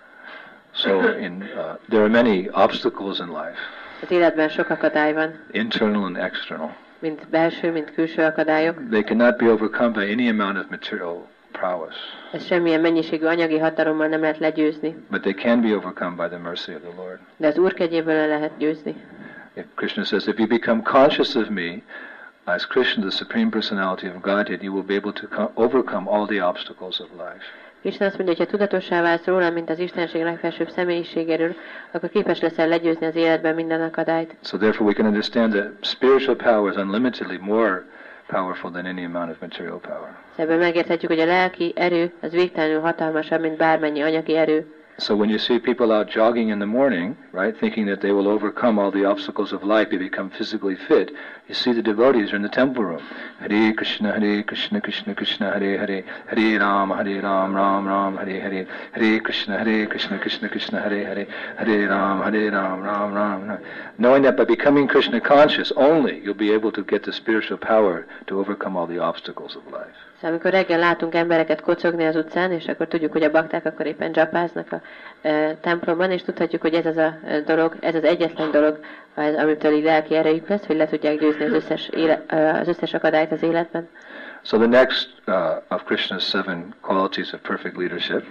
So in, uh, there are many obstacles in life. Az életben sok akadály van. Internal and external. Mint belső, mint külső akadályok. They cannot be overcome by any amount of material prowess. Ez semmilyen mennyiségű anyagi hatalommal nem lehet legyőzni. But they can be overcome by the mercy of the Lord. De az Úr kegyéből le lehet győzni. If Krishna says, if you become conscious of me, as Krishna, the Supreme Personality of Godhead, you will be able to overcome all the obstacles of life. Krishna azt mondja, hogy ha tudatossá válsz rólam, mint az Istenség legfelsőbb személyiségéről, akkor képes leszel legyőzni az életben minden akadályt. So therefore we can understand that spiritual power is unlimitedly more powerful than any amount of material power. Ebből megérthetjük, hogy a lelki erő az végtelenül hatalmasabb, mint bármennyi anyagi erő. So when you see people out jogging in the morning, right, thinking that they will overcome all the obstacles of life, they become physically fit, you see the devotees are in the temple room. Hare Krishna, Hare Krishna, Krishna Krishna, Hare Hare, Hare Ram, Hare Ram, Ram Ram, Hare Hare, Hare Krishna, Hare Krishna, Krishna Krishna, Hare Hare, Hare Ram, Hare Ram, Ram Ram. Knowing that by becoming Krishna conscious only, you'll be able to get the spiritual power to overcome all the obstacles of life. Szóval amikor reggel látunk embereket kocogni az utcán, és akkor tudjuk, hogy a bakták akkor éppen dzsapáznak a e, templomban, és tudhatjuk, hogy ez az a dolog, ez az egyetlen dolog, az, amitől így lelki erejük lesz, hogy le tudják győzni az összes, éle, az összes akadályt az életben. So the next uh, of Krishna's seven qualities of perfect leadership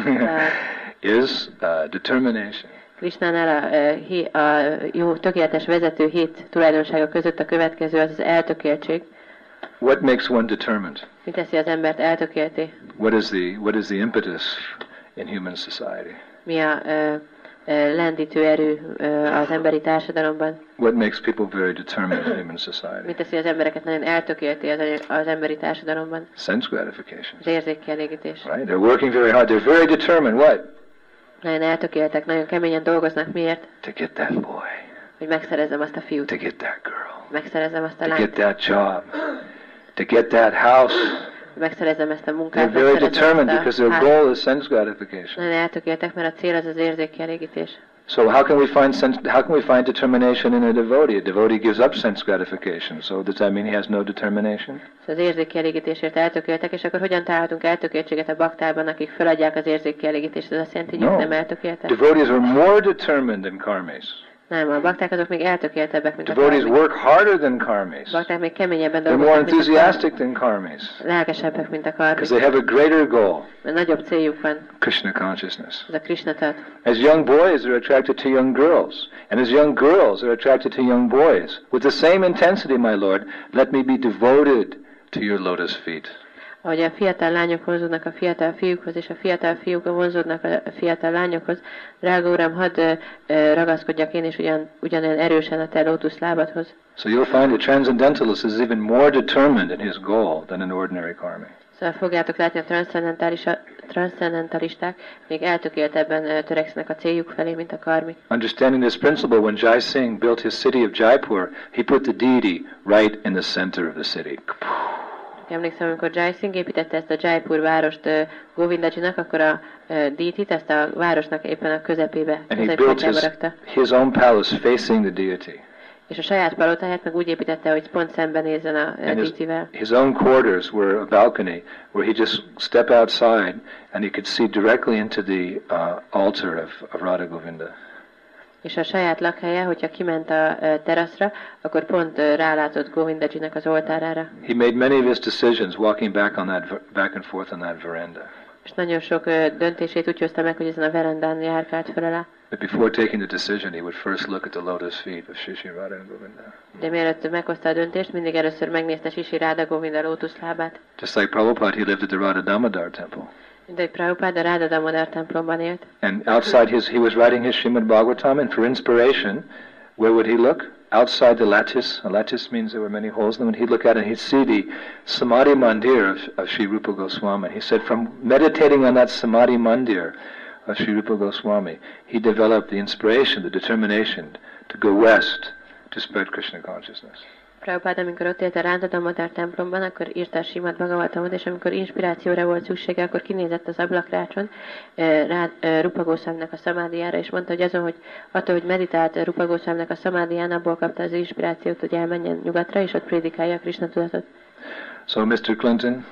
is uh, determination. Krishnánál a, a jó, tökéletes vezető hét tulajdonsága között a következő az az eltökéltség. What makes one determined? Mi teszi az embert eltökélté? What is the what is the impetus in human society? Mi a ö, ö, lendítő erő ö, az emberi társadalomban? What makes people very determined in human society? Mi teszi az embereket nagyon eltökélté az, az emberi társadalomban? Sense gratification. Az érzékkielégítés. Right? They're working very hard. They're very determined. What? Nagyon eltökéltek, nagyon keményen dolgoznak. Miért? To get that boy. Hogy megszerezzem azt a fiút. To get that girl. Megszerezzem azt a To lányt. get that job. To get that house. Megszerezzem ezt a munkát. They're very determined because their goal is sense gratification. Nagyon eltökéltek, mert a cél az az érzékkielégítés. So how can we find sense, how can we find determination in a devotee? A devotee gives up sense gratification. So does that mean he has no determination? Szóval az érzékkielégítésért eltökéltek, és akkor hogyan találhatunk eltökéltséget a baktában, akik feladják az érzékkielégítést? Ez azt jelenti, hogy No. ők nem eltökéltek? Devotees are more determined than karmis. Nem, a bakták azok még eltökéltebbek, mint a Devotees karmik. work harder than karmis. A bakták még keményebben They're more dolgoznak, mint a enthusiastic than karmis. lelkesebbek, mint a Because karmik. they have a greater goal, Mert nagyobb céljuk van, Krishna consciousness. ez a Krishna tat. As young boys are attracted to young girls, and as young girls are attracted to young boys, with the same intensity, my Lord, let me be devoted to your lotus feet. Ahogy a fiatal lányok vonzódnak a fiatal fiúkhoz, és a fiatal fiúk vonzódnak a fiatal lányokhoz, drága Uram, hadd ö, ö, ragaszkodjak én is ugyan, ugyanolyan erősen a te lótuszlábadhoz. So you'll find a transcendentalist is even more determined in his goal than an ordinary karmi. Szóval fogjátok látni, a transzcendentális- transzcendentalisták még eltökéltebben ö, törekszenek a céljuk felé, mint a karmik. Understanding this principle, when Jai Singh built his city of Jaipur, he put the deity right in the center of the city. Emlékszem, amikor Jai Singh építette ezt a Jaipur várost uh, Govindajinak, akkor a uh, dítit ezt a városnak éppen a közepébe, And he built középpontjába his, rakta. his own palace facing the deity. És a saját palotáját meg úgy építette, hogy pont szembenézzen a uh, And his, dítivel. his own quarters were a balcony where he just stepped outside and he could see directly into the uh, altar of, of Radha Govinda. És a saját lakhelye, hogyha kiment a teraszra, akkor pont rálátott Govindajinak az oltárára. He made many of his decisions walking back on that back and forth on that veranda. És nagyon sok döntését úgy hozta meg, hogy ezen a verandán járkált föl alá. But before taking the decision, he would first look at the lotus feet of Shri Shri Radha and Govinda. De mielőtt meghozta a döntést, mindig először megnézte Shri Shri Radha Govinda lótuszlábát. Just like Prabhupada, he lived at the Radha Damodar temple. Mint egy Prabhupada a Radha Damodar templomban élt. And outside his, he was writing his Srimad Bhagavatam, and for inspiration, where would he look? Outside the lattice. A lattice means there were many holes in them, and he'd look out and he'd see the Samadhi Mandir of, of Sri Rupa Goswami. He said from meditating on that Samadhi Mandir of Sri Rupa Goswami, he developed the inspiration, the determination to go west to spread Krishna consciousness. Prabhupada, amikor ott élt a Radha Damodar templomban, akkor írta a Srimad Bhagavatamot, és amikor inspirációra volt szüksége, akkor kinézett az ablakrácson uh, Rupa Goswaminak a szamádiára, és mondta, hogy azon, hogy attól, hogy meditált Rupa Goswaminak a szamádián, abból kapta az inspirációt, hogy elmenjen nyugatra, és ott prédikálja a Krishna tudatot. So mister Clinton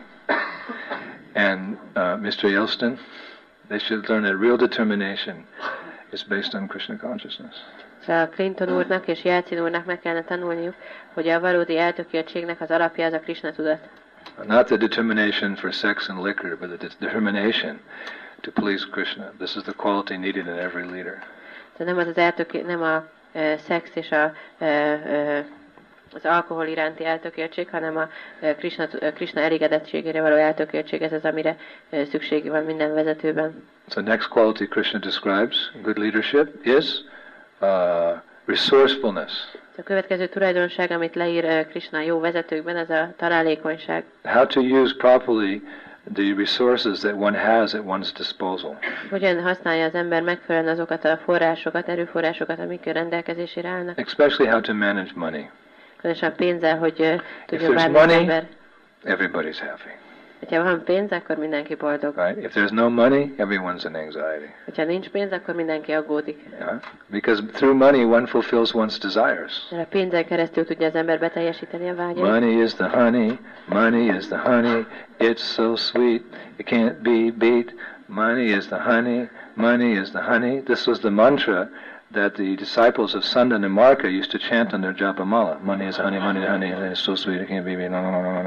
and uh, mister Yelston, they should learn that real determination is based on Krishna consciousness. Szóval Clinton úrnak és Jelcin úrnak meg kellene tanulniuk, hogy a valódi eltökéltségnek az alapja az a Krishna tudat. Not the determination for sex and liquor, but the determination to please Krishna. This is the quality needed in every leader. Tehát nem az az eltöké, nem a e, szex és a e, e, az alkohol iránti eltökéltség, hanem a e, Krishna, e, Krishna elégedettségére való eltökéltség, ez az, amire e, szükség van minden vezetőben. So next quality Krishna describes in good leadership is uh, resourcefulness. A következő tulajdonság, amit leír uh, Krishna jó vezetőkben, az a találékonyság. How to use properly the resources that one has at one's disposal. Hogyan használja az ember megfelelően azokat a forrásokat, erőforrásokat, amik rendelkezésére állnak. Especially how to manage money. Különösen a pénzzel, hogy uh, tudjon If there's bármi money, ember. Everybody's happy. Ha van pénz, akkor mindenki boldog. Right? If there's no money, everyone's in anxiety. Ha nincs pénz, akkor mindenki aggódik. Yeah? Because through money one fulfills one's desires. Mert a pénzen keresztül tudja az ember beteljesíteni a vágyait. Money is the honey, money is the honey, it's so sweet, it can't be beat. Money is the honey, money is the honey. This was the mantra that the disciples of Sandan and Marka used to chant on their Japamala. Money is honey, money is honey, it's so sweet, it can't be beat.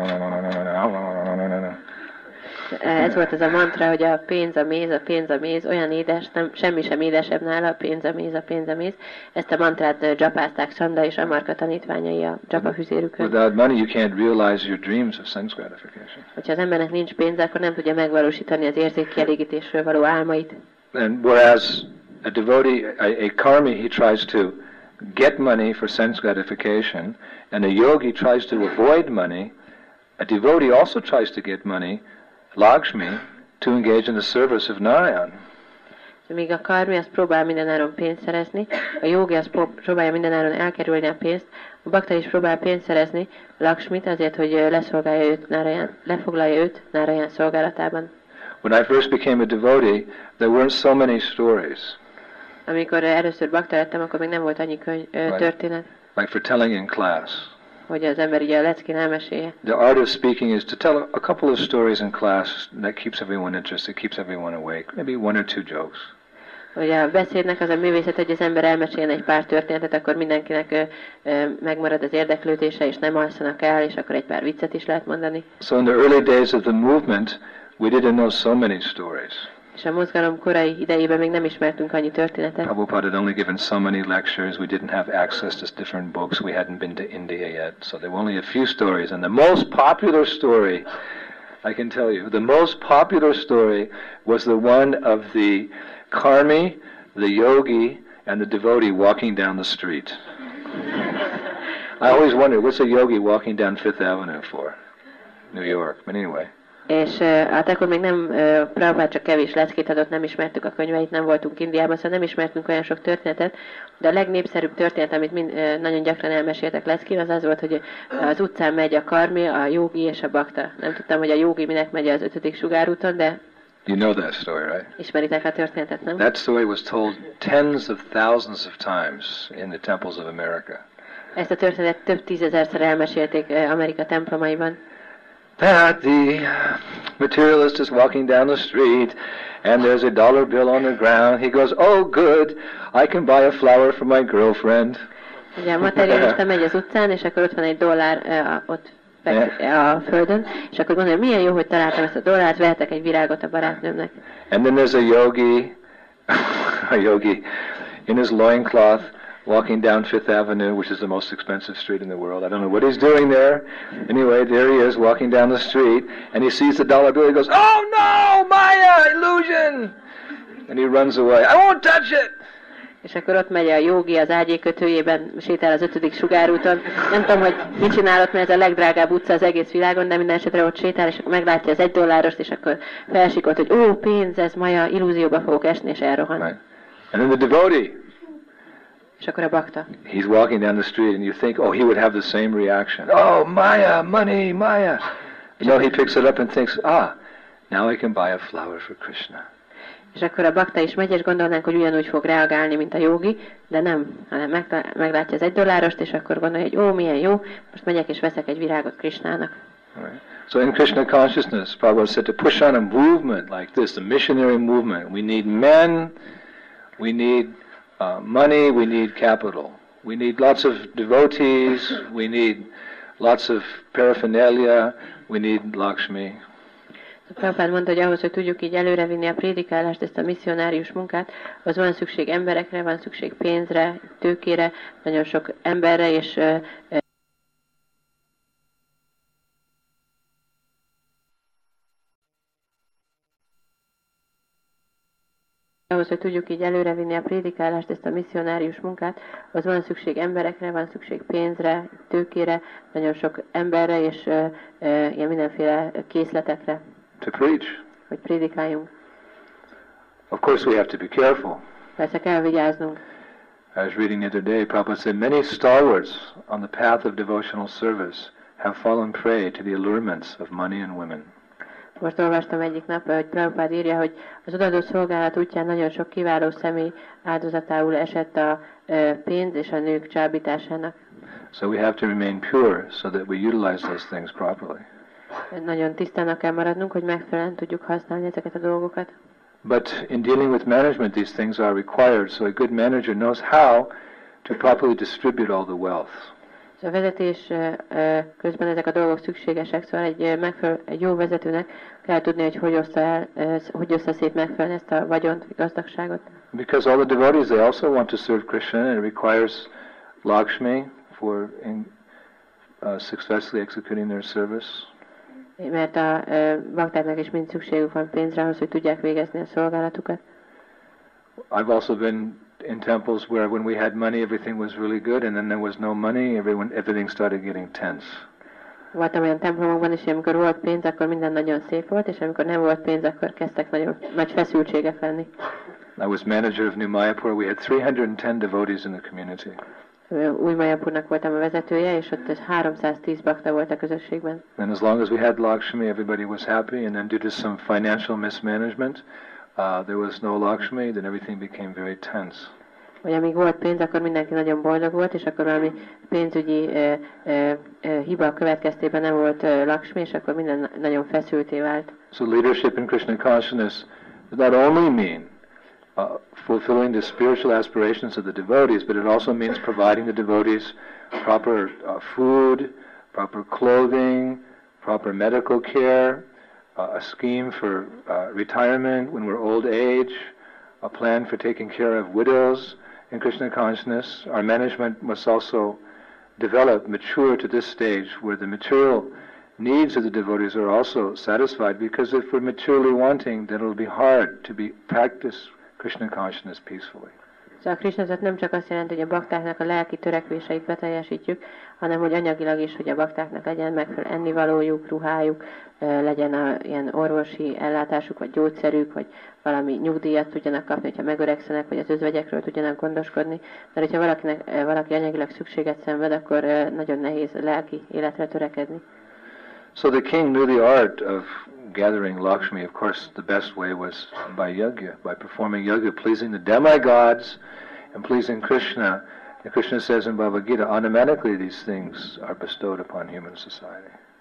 Ez volt az a mantra, hogy a pénz a méz, a pénz a méz, olyan édes, nem, semmi sem édesebb nála, a pénz a méz, a pénz a méz. Ezt a mantrát dzsapázták Sanda és Amarka tanítványai a dzsapa füzérükön. Without money you can't realize your dreams of sense gratification. Hogyha az embernek nincs pénze, akkor nem tudja megvalósítani az érzékkielégítésről való álmait. And whereas a devotee, a, a karmi, he tries to get money for sense gratification, and a yogi tries to avoid money, a devotee also tries to get money, Lakshmi, to engage in the service of Narayan. Míg a karmi az próbál mindenáron pénzt szerezni, a jogi az próbálja mindenáron elkerülni a pénzt, a bakta is próbál pénzt szerezni Lakshmit azért, hogy leszolgálja őt Narayan, lefoglalja őt Narayan szolgálatában. When I first became a devotee, there weren't so many stories. Amikor először bakta lettem, akkor még nem volt annyi könyv, right. történet. Like for telling in class. Hogy az ember így a leckén elmesélje. The art of speaking is to tell a couple of stories in class that keeps everyone interested, keeps everyone awake. Maybe one or two jokes. Hogy a beszédnek az a művészet, hogy az ember elmeséljen egy pár történetet, akkor mindenkinek ö, ö, megmarad az érdeklődése, és nem alszanak el, és akkor egy pár viccet is lehet mondani. So in the early days of the movement, we didn't know so many stories. És a mozgalom korai idejében még nem ismertünk annyi történetet. Prabhupada had only given so many lectures, we didn't have access to different books, we hadn't been to India yet, so there were only a few stories, and the most popular story, I can tell you, the most popular story was the one of the karmi, the yogi, and the devotee walking down the street. I always wondered, what's a yogi walking down Fifth Avenue for? New York, but anyway. És hát akkor még nem, uh, Prabhupád csak kevés leckét adott, nem ismertük a könyveit, nem voltunk Indiában, szóval nem ismertünk olyan sok történetet, de a legnépszerűbb történet, amit mind, uh, nagyon gyakran elmeséltek leckén, az az volt, hogy az utcán megy a karmi, a jogi és a bakta. Nem tudtam, hogy a jogi minek megy az ötödik sugárúton, de you know that story, right? Ismeritek a történetet, nem? That story was told tens of thousands of times in the temples of America. Ezt a történetet több tízezerszer elmesélték Amerika templomaiban. that the materialist is walking down the street and there's a dollar bill on the ground. He goes, oh good, I can buy a flower for my girlfriend. Ugye a materialista megy az utcán, és akkor ott van egy dollár uh, ott a földön, és akkor gondolja, milyen jó, hogy találtam ezt a dollárt, vehetek egy virágot a barátnőmnek. And then there's a yogi, a yogi in his loincloth, walking down Fifth Avenue, which is the most expensive street in the world. I don't know what he's doing there. Anyway, there he is, walking down the street, and he sees the dollar bill. He goes, oh no, Maya, illusion! And he runs away. I won't touch it! És akkor ott megy a jogi az ágyékötőjében, sétál az ötödik sugárúton. Nem tudom, hogy mit csinálott, mert ez a legdrágább utca az egész világon, de minden esetre ott sétál, és meglátja az egy dollárost, és akkor felsikott, hogy ó, pénz, ez Maja, illúzióba fogok esni, és elrohan. Right. And then the devotee. És akkor a bakta. He's walking down the street, and you think, oh, he would have the same reaction. Oh, Maya, money, Maya. You know, he picks it up and thinks, ah, now I can buy a flower for Krishna. És akkor a bakta is megy, és gondolnánk, hogy ugyanúgy fog reagálni, mint a jogi, de nem, hanem meglátja az egy dollárost, és akkor gondolja, hogy ó, milyen jó, most megyek és veszek egy virágot Krishnának. Right. So in Krishna consciousness, Prabhupada said to push on a movement like this, the missionary movement, we need men, we need uh, money, we need capital. We need lots of devotees, we need lots of paraphernalia, we need Lakshmi. Prabhupád mondta, hogy ahhoz, hogy tudjuk így előrevinni a prédikálást, ezt a misszionárius munkát, az van szükség emberekre, van szükség pénzre, tőkére, nagyon sok emberre, és uh, uh, ahhoz, hogy tudjuk így előrevinni a prédikálást, ezt a misszionárius munkát, az van szükség emberekre, van szükség pénzre, tőkére, nagyon sok emberre, és uh, uh, ilyen mindenféle készletekre. To preach. Hogy prédikáljunk. Of course we have to be careful. Persze kell vigyáznunk. I was reading the other day, Prabhupada said, many stalwarts on the path of devotional service have fallen prey to the allurements of money and women. Most olvastam egyik nap, hogy Prabhupád írja, hogy az odaadó szolgálat útján nagyon sok kiváló személy áldozatául esett a pénz és a nők csábításának. So we have to remain pure so that we utilize those things properly. Nagyon tisztának kell maradnunk, hogy megfelelően tudjuk használni ezeket a dolgokat. But in dealing with management, these things are required, so a good manager knows how to properly distribute all the wealth. A vezetés közben ezek a dolgok szükségesek, szóval egy, megfelelő, egy jó vezetőnek kell tudni, hogy hogy ossza el, hogy ossza szét megfelelően ezt a vagyont, gazdagságot. Because all the devotees, they also want to serve Krishna, and it requires Lakshmi for in, uh, successfully executing their service. Mert a uh, baktáknak is mind szükségük van pénzre ahhoz, hogy tudják végezni a szolgálatukat. I've also been in temples where when we had money everything was really good, and then there was no money, everyone, everything started getting tense. Voltam olyan templomokban is, amikor volt pénz, akkor minden nagyon szép volt, és amikor nem volt pénz, akkor kezdtek nagyon nagy feszültségek lenni. I was manager of New Mayapur. We had three hundred ten devotees in the community. Új Mayapurnak voltam a vezetője, és ott háromszáztíz bakta volt a közösségben. And as long as we had Lakshmi, everybody was happy, and then due to some financial mismanagement, uh, there was no Lakshmi, then everything became very tense. Hogy amíg volt pénz, akkor mindenki nagyon boldog volt, és akkor valami pénzügyi uh, uh, uh, hiba következtében nem volt uh, Lakshmi, és akkor minden nagyon feszülté vált. So leadership in Krishna consciousness does not only mean Uh, fulfilling the spiritual aspirations of the devotees, but it also means providing the devotees proper uh, food, proper clothing, proper medical care, uh, a scheme for uh, retirement when we're old age, a plan for taking care of widows in Krishna consciousness. Our management must also develop, mature to this stage where the material needs of the devotees are also satisfied, because if we're materially wanting, then it will be hard to be practice Krishna consciousness peacefully. Szóval a Krishnazat nem csak azt jelenti, hogy a baktáknak a lelki törekvéseit beteljesítjük, hanem hogy anyagilag is, hogy a baktáknak legyen megfelelő ennivalójuk, ruhájuk, legyen a, ilyen orvosi ellátásuk, vagy gyógyszerük, vagy valami nyugdíjat tudjanak kapni, hogyha megöregszenek, vagy az özvegyekről tudjanak gondoskodni. Mert hogyha valakinek, valaki anyagilag szükséget szenved, akkor nagyon nehéz lelki életre törekedni. So the king knew the art of gathering Lakshmi. Of course, the best way was by yajna, by performing yajna, pleasing the demigods and pleasing Krishna. And Krishna says in Bhagavad Gita, automatically these things are bestowed upon human society.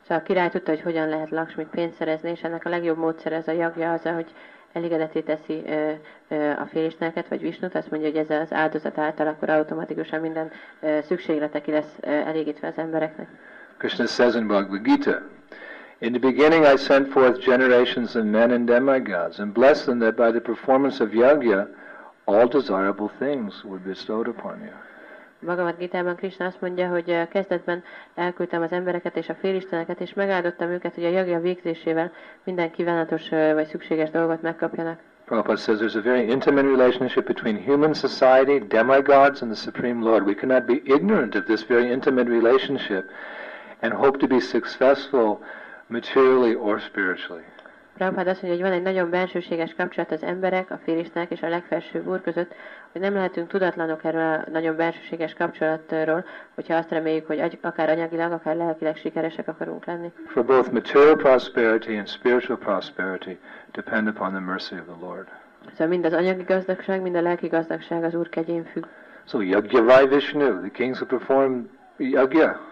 Szóval a király tudta, hogy hogyan lehet Lakshmit pénzt szerezni, és ennek a legjobb módszer ez a jagja az, hogy elégedetté teszi ö, ö, a félisteneket, vagy Visnut, azt mondja, hogy ez az áldozat által akkor automatikusan minden ö, szükséglete ki lesz ö, elégítve az embereknek. Krishna says in Bhagavad Gita, "In the beginning I sent forth generations of men and demigods, and blessed them that by the performance of yajna, all desirable things were bestowed upon you." Bhagavad Gitában Krishna azt mondja, hogy ö, kezdetben elküldtem az embereket és a félisteneket, és megáldottam őket, hogy a jagja végzésével minden kívánatos ö, vagy szükséges dolgot megkapjanak. Prabhupada says there's a very intimate relationship between human society, demigods, and the Supreme Lord. We cannot be ignorant of this very intimate relationship and hope to be successful materially or spiritually. Prabhupada azt mondja, hogy van egy nagyon bensőséges kapcsolat az emberek, a félistenek és a legfelsőbb úr között, hogy nem lehetünk tudatlanok erről a nagyon bensőséges kapcsolatról, hogyha azt reméljük, hogy akár anyagilag, akár lelkileg sikeresek akarunk lenni. For both material prosperity and spiritual prosperity depend upon the mercy of the Lord. Szóval mind az anyagi gazdagság, mind a lelki gazdagság az Úr kegyén függ. So Yajna Vishnu, the kings who perform yajna.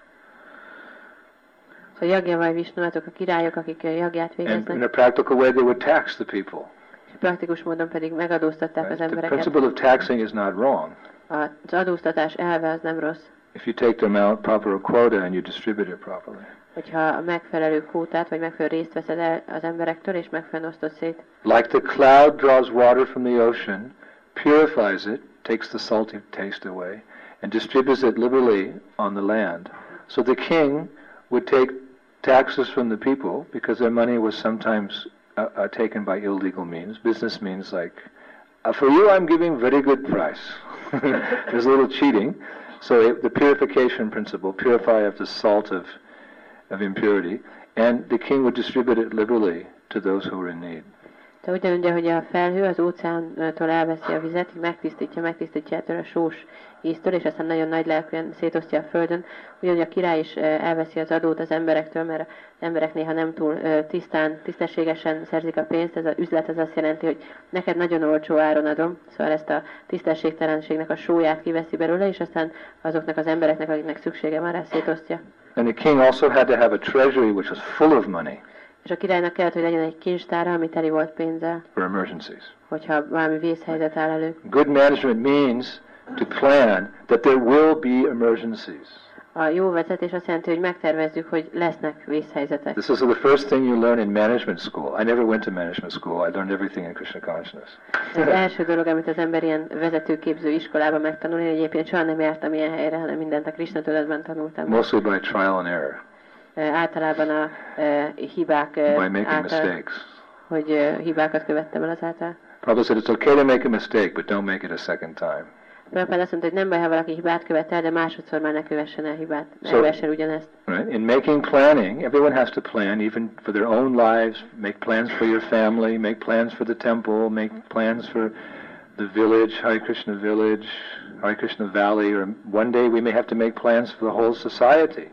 Szóval Yajna vagy Vishnu, azok a királyok, akik jagját And végeznek. in a practical way they would tax the people. Praktikus módon pedig megadóztatták Right? az The embereket. principle of taxing is not wrong. Az adóztatás elve az nem rossz, If you take the amount proper a quota and you distribute it properly. hogyha a megfelelő kvótát vagy megfelelő részt veszed el az emberektől és megfelelően osztod szét. Like the cloud draws water from the ocean, purifies it, takes the salty taste away, and distributes it liberally on the land. So the king would take taxes from the people because their money was sometimes uh, uh, taken by illegal means, business means like, uh, for you I'm giving very good price. There's a little cheating. So it, the purification principle, purify of the salt of, of impurity, and the king would distribute it liberally to those who were in need. De úgy mondja, hogy a felhő az óceántól elveszi a vizet, megtisztítja, megtisztítja ettől a sós íztől, és aztán nagyon nagy lelkűen szétosztja a földön. Ugyanúgy a király is elveszi az adót az emberektől, mert az emberek néha nem túl tisztán, tisztességesen szerzik a pénzt. Ez az üzlet az azt jelenti, hogy neked nagyon olcsó áron adom, szóval ezt a tisztességtelenségnek a sóját kiveszi belőle, és aztán azoknak az embereknek, akiknek szüksége van rá, szétosztja. And the king also had to have a treasury which was full of money. És a királynak kellett, hogy legyen egy kincstára, ami teli volt pénzzel, For emergencies. hogyha valami vészhelyzet áll elő. Good management means to plan that there will be emergencies. A jó vezetés azt jelenti, hogy megtervezzük, hogy lesznek vészhelyzetek. This is the first thing you learn in management school. I never went to management school. I learned everything in Krishna consciousness. Ez az első dolog, amit az ember ilyen vezetőképző iskolában megtanul. Én egyébként soha nem jártam ilyen helyre, hanem mindent a Krishna tudatban tanultam. Mostly by trial and error. Uh, általában a uh, hibák uh, By making által, mistakes. hogy uh, hibákat követtem el azáltal. Prabhupada said it's okay to make a mistake, but don't make it a second time. Prabhupada azt mondta, hogy nem baj, ha valaki hibát követ el, de másodszor már ne kövessen el hibát. Ne So- kövessen ugyanezt. Right? In making planning, everyone has to plan, even for their own lives. Make plans for your family. Make plans for the temple. Make plans for the village, Hare Krishna village, Hare Krishna Valley. Or one day we may have to make plans for the whole society.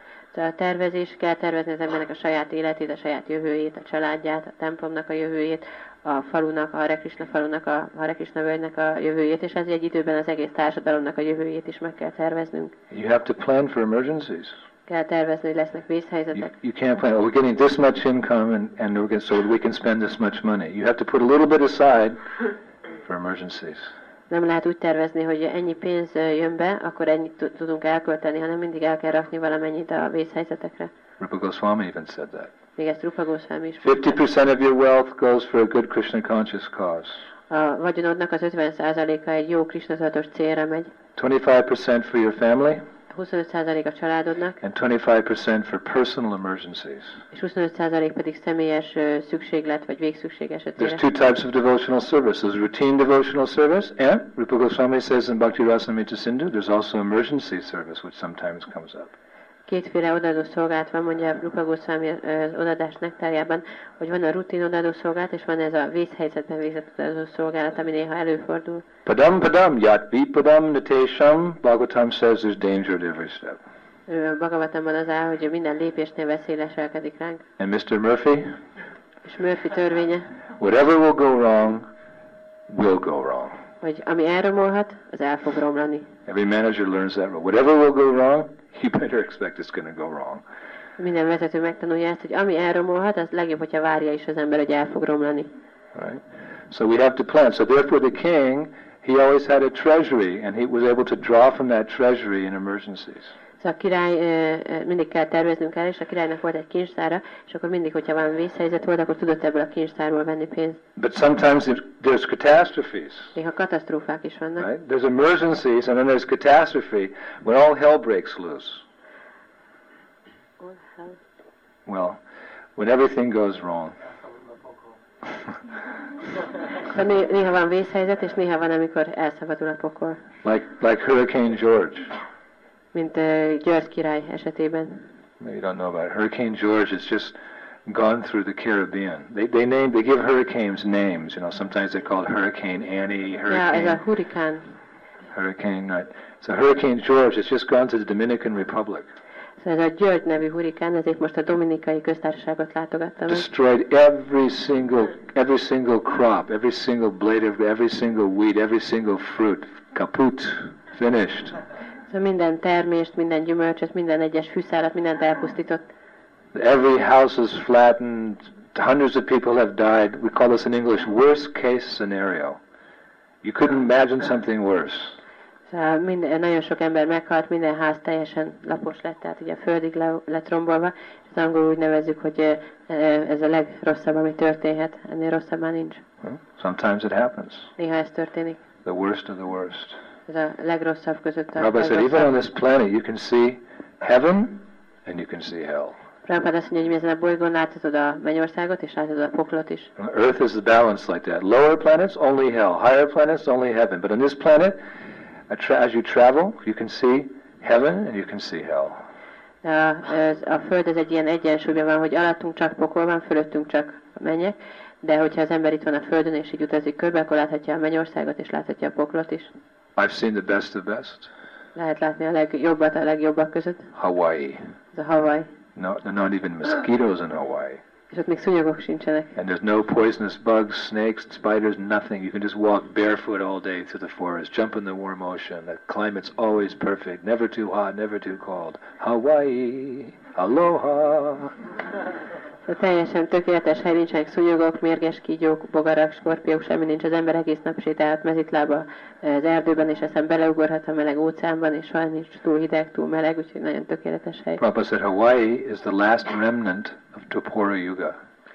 A tervezés, kell tervezni az embernek a saját életét, a saját jövőjét, a családját, a templomnak a jövőjét, a falunak, a Hare Krishna falunak, a Hare Krishna völgynek a jövőjét, és ez egy időben az egész társadalomnak a jövőjét is meg kell terveznünk. You have to plan for emergencies. Kell tervezni, hogy lesznek You, vészhelyzetek. you can't plan, oh, we're getting this much income and, and we're getting, so we can spend this much money. You have to put a little bit aside for emergencies. Nem lehet úgy tervezni, hogy ennyi pénz ö, jön be, akkor ennyit tud- tudunk elkölteni, hanem mindig el kell rakni valamennyit a vészhelyzetekre. Rupa Goswami even said that. Még ezt Rupa Goswami is fifty mondta. percent of your wealth goes for a good Krishna conscious cause. A vagyonodnak az ötven százaléka egy jó Krishna-tudatos célra megy, twenty-five percent for your family huszonöt százalék a családodnak, and twenty-five percent for personal emergencies. és huszonöt százalék pedig személyes ö, szükséglet vagy végszükség esetére. There's two types of devotional service. There's routine devotional service, and Rupa Goswami says in Bhakti Rasamrita Sindhu, there's also emergency service, which sometimes comes up. Kétféle odaadó szolgálat van, mondja Rupa Goswami az odaadás nektárjában, hogy van a rutin odaadó szolgálat, és van ez a vészhelyzetben végzett odaadó szolgálat, ami néha előfordul. Padam padam yat vipadam natesham, Bhagavatam says there's danger at every step. Ö, Bhagavatamban az áll, hogy minden lépésnél veszély leselkedik ránk. And Mister Murphy, És Murphy törvénye, whatever will go wrong, will go wrong. hogy ami elromolhat, az el fog romlani. Every manager learns that. Whatever will go wrong, you better expect it's going to go wrong. Minden vezető megtanulja ezt, hogy ami elromolhat, az legjobb, hogyha várja is az ember, hogy el fog romlani. Right? So we have to plan. So therefore the king, he always had a treasury, and he was able to draw from that treasury in emergencies. Szóval a király e, mindig kell terveznünk el, és a királynak volt egy kincstára, és akkor mindig, hogyha valami vészhelyzet volt, akkor tudott ebből a kincstárból venni pénzt. But sometimes there's catastrophes. Néha katasztrófák is vannak. Right? There's emergencies, and then there's catastrophe when all hell breaks loose. All hell. Well, when everything goes wrong. Néha van vészhelyzet, és néha van, amikor elszabadul a pokol. Like like Hurricane George. Mint uh, György király esetében. Maybe you don't know about it. Hurricane George has just gone through the Caribbean. They they name they give hurricanes names. You know, sometimes they're called Hurricane Annie, Hurricane. Ja, ez a hurrikán. Hurricane, right? So Hurricane George has just gone to the Dominican Republic. Szóval ez a György nevű hurrikán, ezért most a Dominikai Köztársaságot látogatta meg. Destroyed every single every single crop, every single blade of every single weed, every single fruit. Kaput, finished. Szóval minden termést, minden gyümölcsöt, minden egyes fűszálat, mindent elpusztított. Every house is flattened. Hundreds of people have died. We call this in English worst case scenario. You couldn't imagine something worse. Szóval minden, nagyon sok ember meghalt, minden ház teljesen lapos lett, tehát ugye a földig le, lett rombolva, és az angolul úgy nevezzük, hogy ez a legrosszabb, ami történhet. Ennél rosszabb már nincs. Sometimes it happens. Néha ez történik. The worst of the worst. Ez a legrosszabb között a Prabhupada said, legrosszabb. even on this planet you can see heaven and you can see hell. Prabhupada azt mondja, hogy ezen a bolygón láthatod a mennyországot, és láthatod a poklot is. Earth is the balance like that. Lower planets, only hell. Higher planets, only heaven. But on this planet, as you travel, you can see heaven and you can see hell. A, ez, a Föld ez egy ilyen egyensúlyban van, hogy alattunk csak pokol van, fölöttünk csak a mennyek, de hogyha az ember itt van a Földön és így utazik körbe, akkor láthatja a mennyországot és láthatja a poklot is. I've seen the best of best. Lehet látni a legjobbat a legjobbak között. Hawaii. Ez a Hawaii. No, there are not even mosquitoes in Hawaii. És ott még szúnyogok sincsenek. And there's no poisonous bugs, snakes, spiders, nothing. You can just walk barefoot all day through the forest, jump in the warm ocean. The climate's always perfect, never too hot, never too cold. Hawaii, aloha. Szóval teljesen tökéletes hely, nincsenek szúnyogok, mérges kígyók, bogarak, skorpiók, semmi nincs. Az ember egész nap sétálhat mezitlába az erdőben, és aztán beleugorhat a meleg óceánban, és soha nincs túl hideg, túl meleg, úgyhogy nagyon tökéletes hely. Prabhupada said Hawaii is the last remnant of Dwapara Yuga.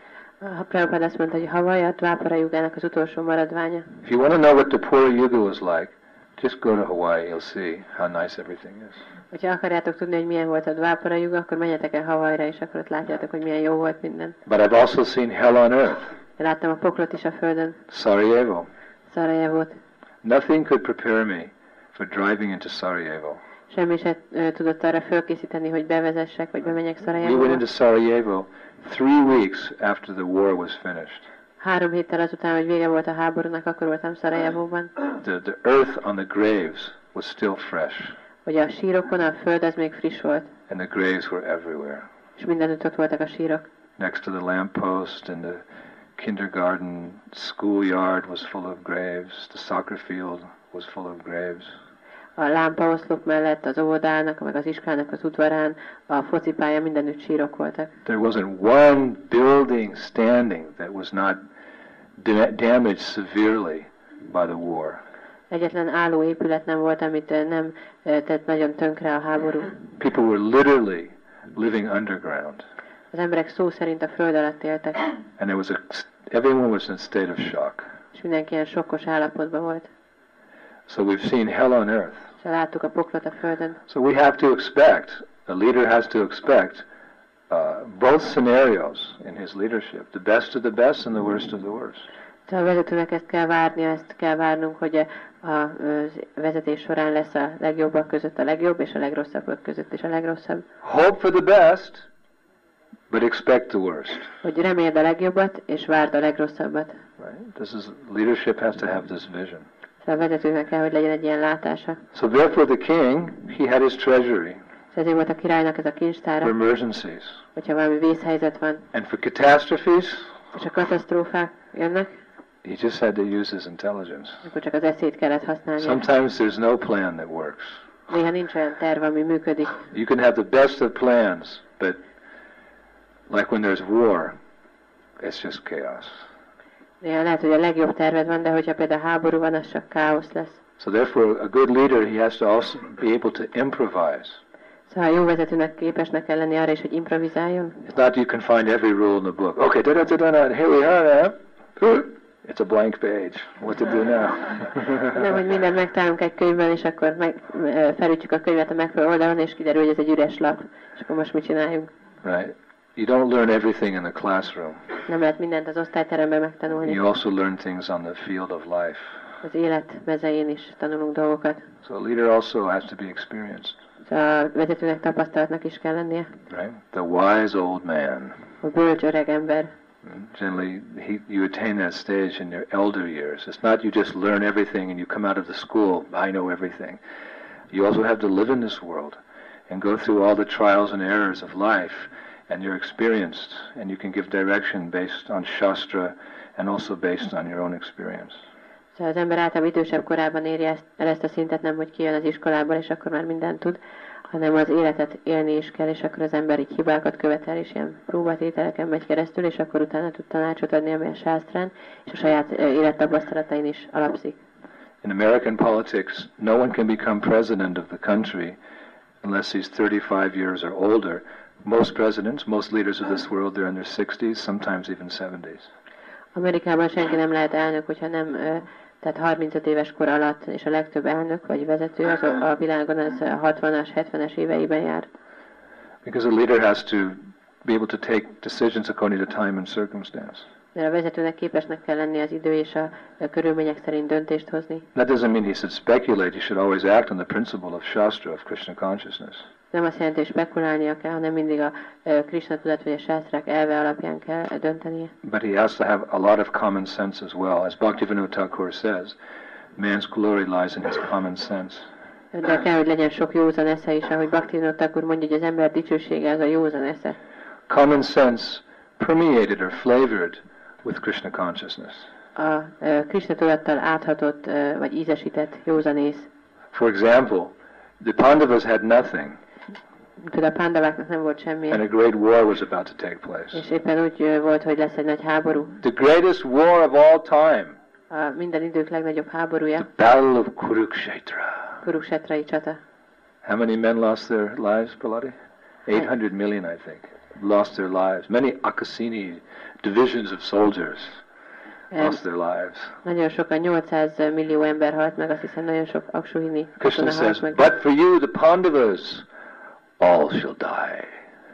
A Prabhupada azt mondta, hogy Hawaii a Dwapara Yugának az utolsó maradványa. If you want to know what Dwapara Yuga was like, just go to Hawaii, you'll see how nice everything is. Hogyha akarjátok tudni, hogy milyen volt a Dwapara Yuga, akkor menjetek el Hawaii-ra, és akkor ott látjátok, hogy milyen jó volt minden. But I've also seen hell on earth. Én láttam a poklot is a földön. Sarajevo. Szarajevót. Nothing could prepare me for driving into Sarajevo. Semmi se uh, tudott arra fölkészíteni, hogy bevezessek, vagy bemenjek We went Szarajevóba. into Sarajevo three weeks after the war was finished. Három héttel azután, hogy vége volt a háborúnak, akkor voltam Szarajevóban. The, the earth on the graves was still fresh, Hogy a sírokon a föld az még friss volt, and the graves were everywhere. és mindenütt ott voltak a sírok. Next to the lamppost and the kindergarten schoolyard was full of graves. The soccer field was full of graves. A lámpaoszlop mellett, az óvodának, meg az iskolának az udvarán, a focipálya, mindenütt sírok voltak. There wasn't one building standing that was not da- damaged severely by the war. Egyetlen álló épület nem volt, amit eh, nem eh, tett nagyon tönkre a háború. People were literally living underground, Az emberek szó szerint a föld alatt éltek, and there was a everyone was in a state of shock. és mindenki ilyen sokkos állapotban volt. So we've seen hell on earth. És láttuk a poklot a földön. So we have to expect, a leader has to expect uh, both scenarios in his leadership, the best of the best and the worst of the worst. Tehát a vezetőnek ezt kell várnia, ezt kell várnunk, hogy a, a vezetés során lesz a legjobbak között a legjobb, és a legrosszabbak között is a legrosszabb. Hope for the best, but expect the worst. Hogy reméld a legjobbat, és várd a legrosszabbat. Right? This is leadership has to have this vision. Szóval a vezetőnek kell, hogy legyen egy ilyen látása. So therefore the king, he had his treasury És ezért volt a királynak ez a kincstára, for emergencies. hogyha valami vészhelyzet van, And for catastrophes, és a katasztrófák jönnek, he just had to use his intelligence. akkor csak az eszét kellett használni. Sometimes there's no plan that works. Néha nincs olyan terv, ami működik. You can have the best of plans, but Like when there's war, it's just chaos. Néha lehet, hogy a legjobb terved van, de hogyha például háború van, az csak káosz lesz. So therefore, a good leader, he has to also be able to improvise. Szóval a jó vezetőnek képesnek kell lenni arra is, hogy improvizáljon. It's not you can find every rule in the book. Okay, da da da da da. Here we are. It's a blank page. What to do now? Nem, hogy mindent megtalálunk egy könyvben, és akkor meg, felütjük a könyvet a megfelelő oldalon, és kiderül, hogy ez egy üres lap. És akkor most mit csináljunk? Right. You don't learn everything in the classroom. Nem lehet mindent az osztályteremben megtanulni. You also learn things on the field of life. Az élet mezején is tanulunk dolgokat. So a leader also has to be experienced. Szóval a vezetőnek tapasztalatnak is kell lennie. Right. The wise old man. A bölcs öreg ember. Generally, he, you attain that stage in your elder years. It's not you just learn everything and you come out of the school, I know everything. You also have to live in this world and go through all the trials and errors of life, and you're experienced, and you can give direction based on Shastra and also based on your own experience. Szóval az ember általában idősebb korában éri ezt, el ezt a szintet, nem hogy kijön az iskolából, és akkor már mindent tud, hanem az életet élni is kell, és akkor az ember így hibákat követel, és ilyen próbatételeken megy keresztül, és akkor utána tud tanácsot adni, ami a sásztrán, és a saját élettapasztalatain is alapszik. In American politics, no one can become president of the country unless he's thirty-five years or older. Most presidents, most leaders of this world, they're in their sixties, sometimes even seventies. Amerikában senki nem lehet elnök, hogyha nem, tehát harmincöt éves kor alatt, és a legtöbb elnök vagy vezető az a világon az hatvanas, hetvenes éveiben jár. Because a leader has to be able to take decisions according to time and circumstance. Mert a vezetőnek képesnek kell lenni az idő és a, a körülmények szerint döntést hozni. That doesn't mean he should speculate. He should always act on the principle of Shastra, of Krishna consciousness. Nem azt jelenti, hogy spekulálnia kell, hanem mindig a uh, Krishna tudat vagy a sásztrák elve alapján kell döntenie. But he has to have a lot of common sense as well. As Bhaktivinoda Thakur says, man's glory lies in his common sense. De kell, hogy legyen sok józan esze is, ahogy Bhaktivinoda Thakur mondja, hogy az ember dicsősége az a józan esze. Common sense permeated or flavored with Krishna consciousness. A uh, Krishna tudattal áthatott uh, vagy ízesített józanész. For example, the Pandavas had nothing. Például a pándaváknak nem volt semmi. And a great war was about to take place. És éppen úgy uh, volt, hogy lesz egy nagy háború. The greatest war of all time. A minden idők legnagyobb háborúja. The Battle of Kurukshetra. Kurukshetrai csata. How many men lost their lives, Prahladi? eight hundred million, I think, lost their lives. Many Akasini divisions of soldiers lost their lives. Nagyon sokan, nyolcszáz millió ember halt meg, azt hiszem nagyon sok aksuhini Krishna says, but for you, the Pandavas, all shall die.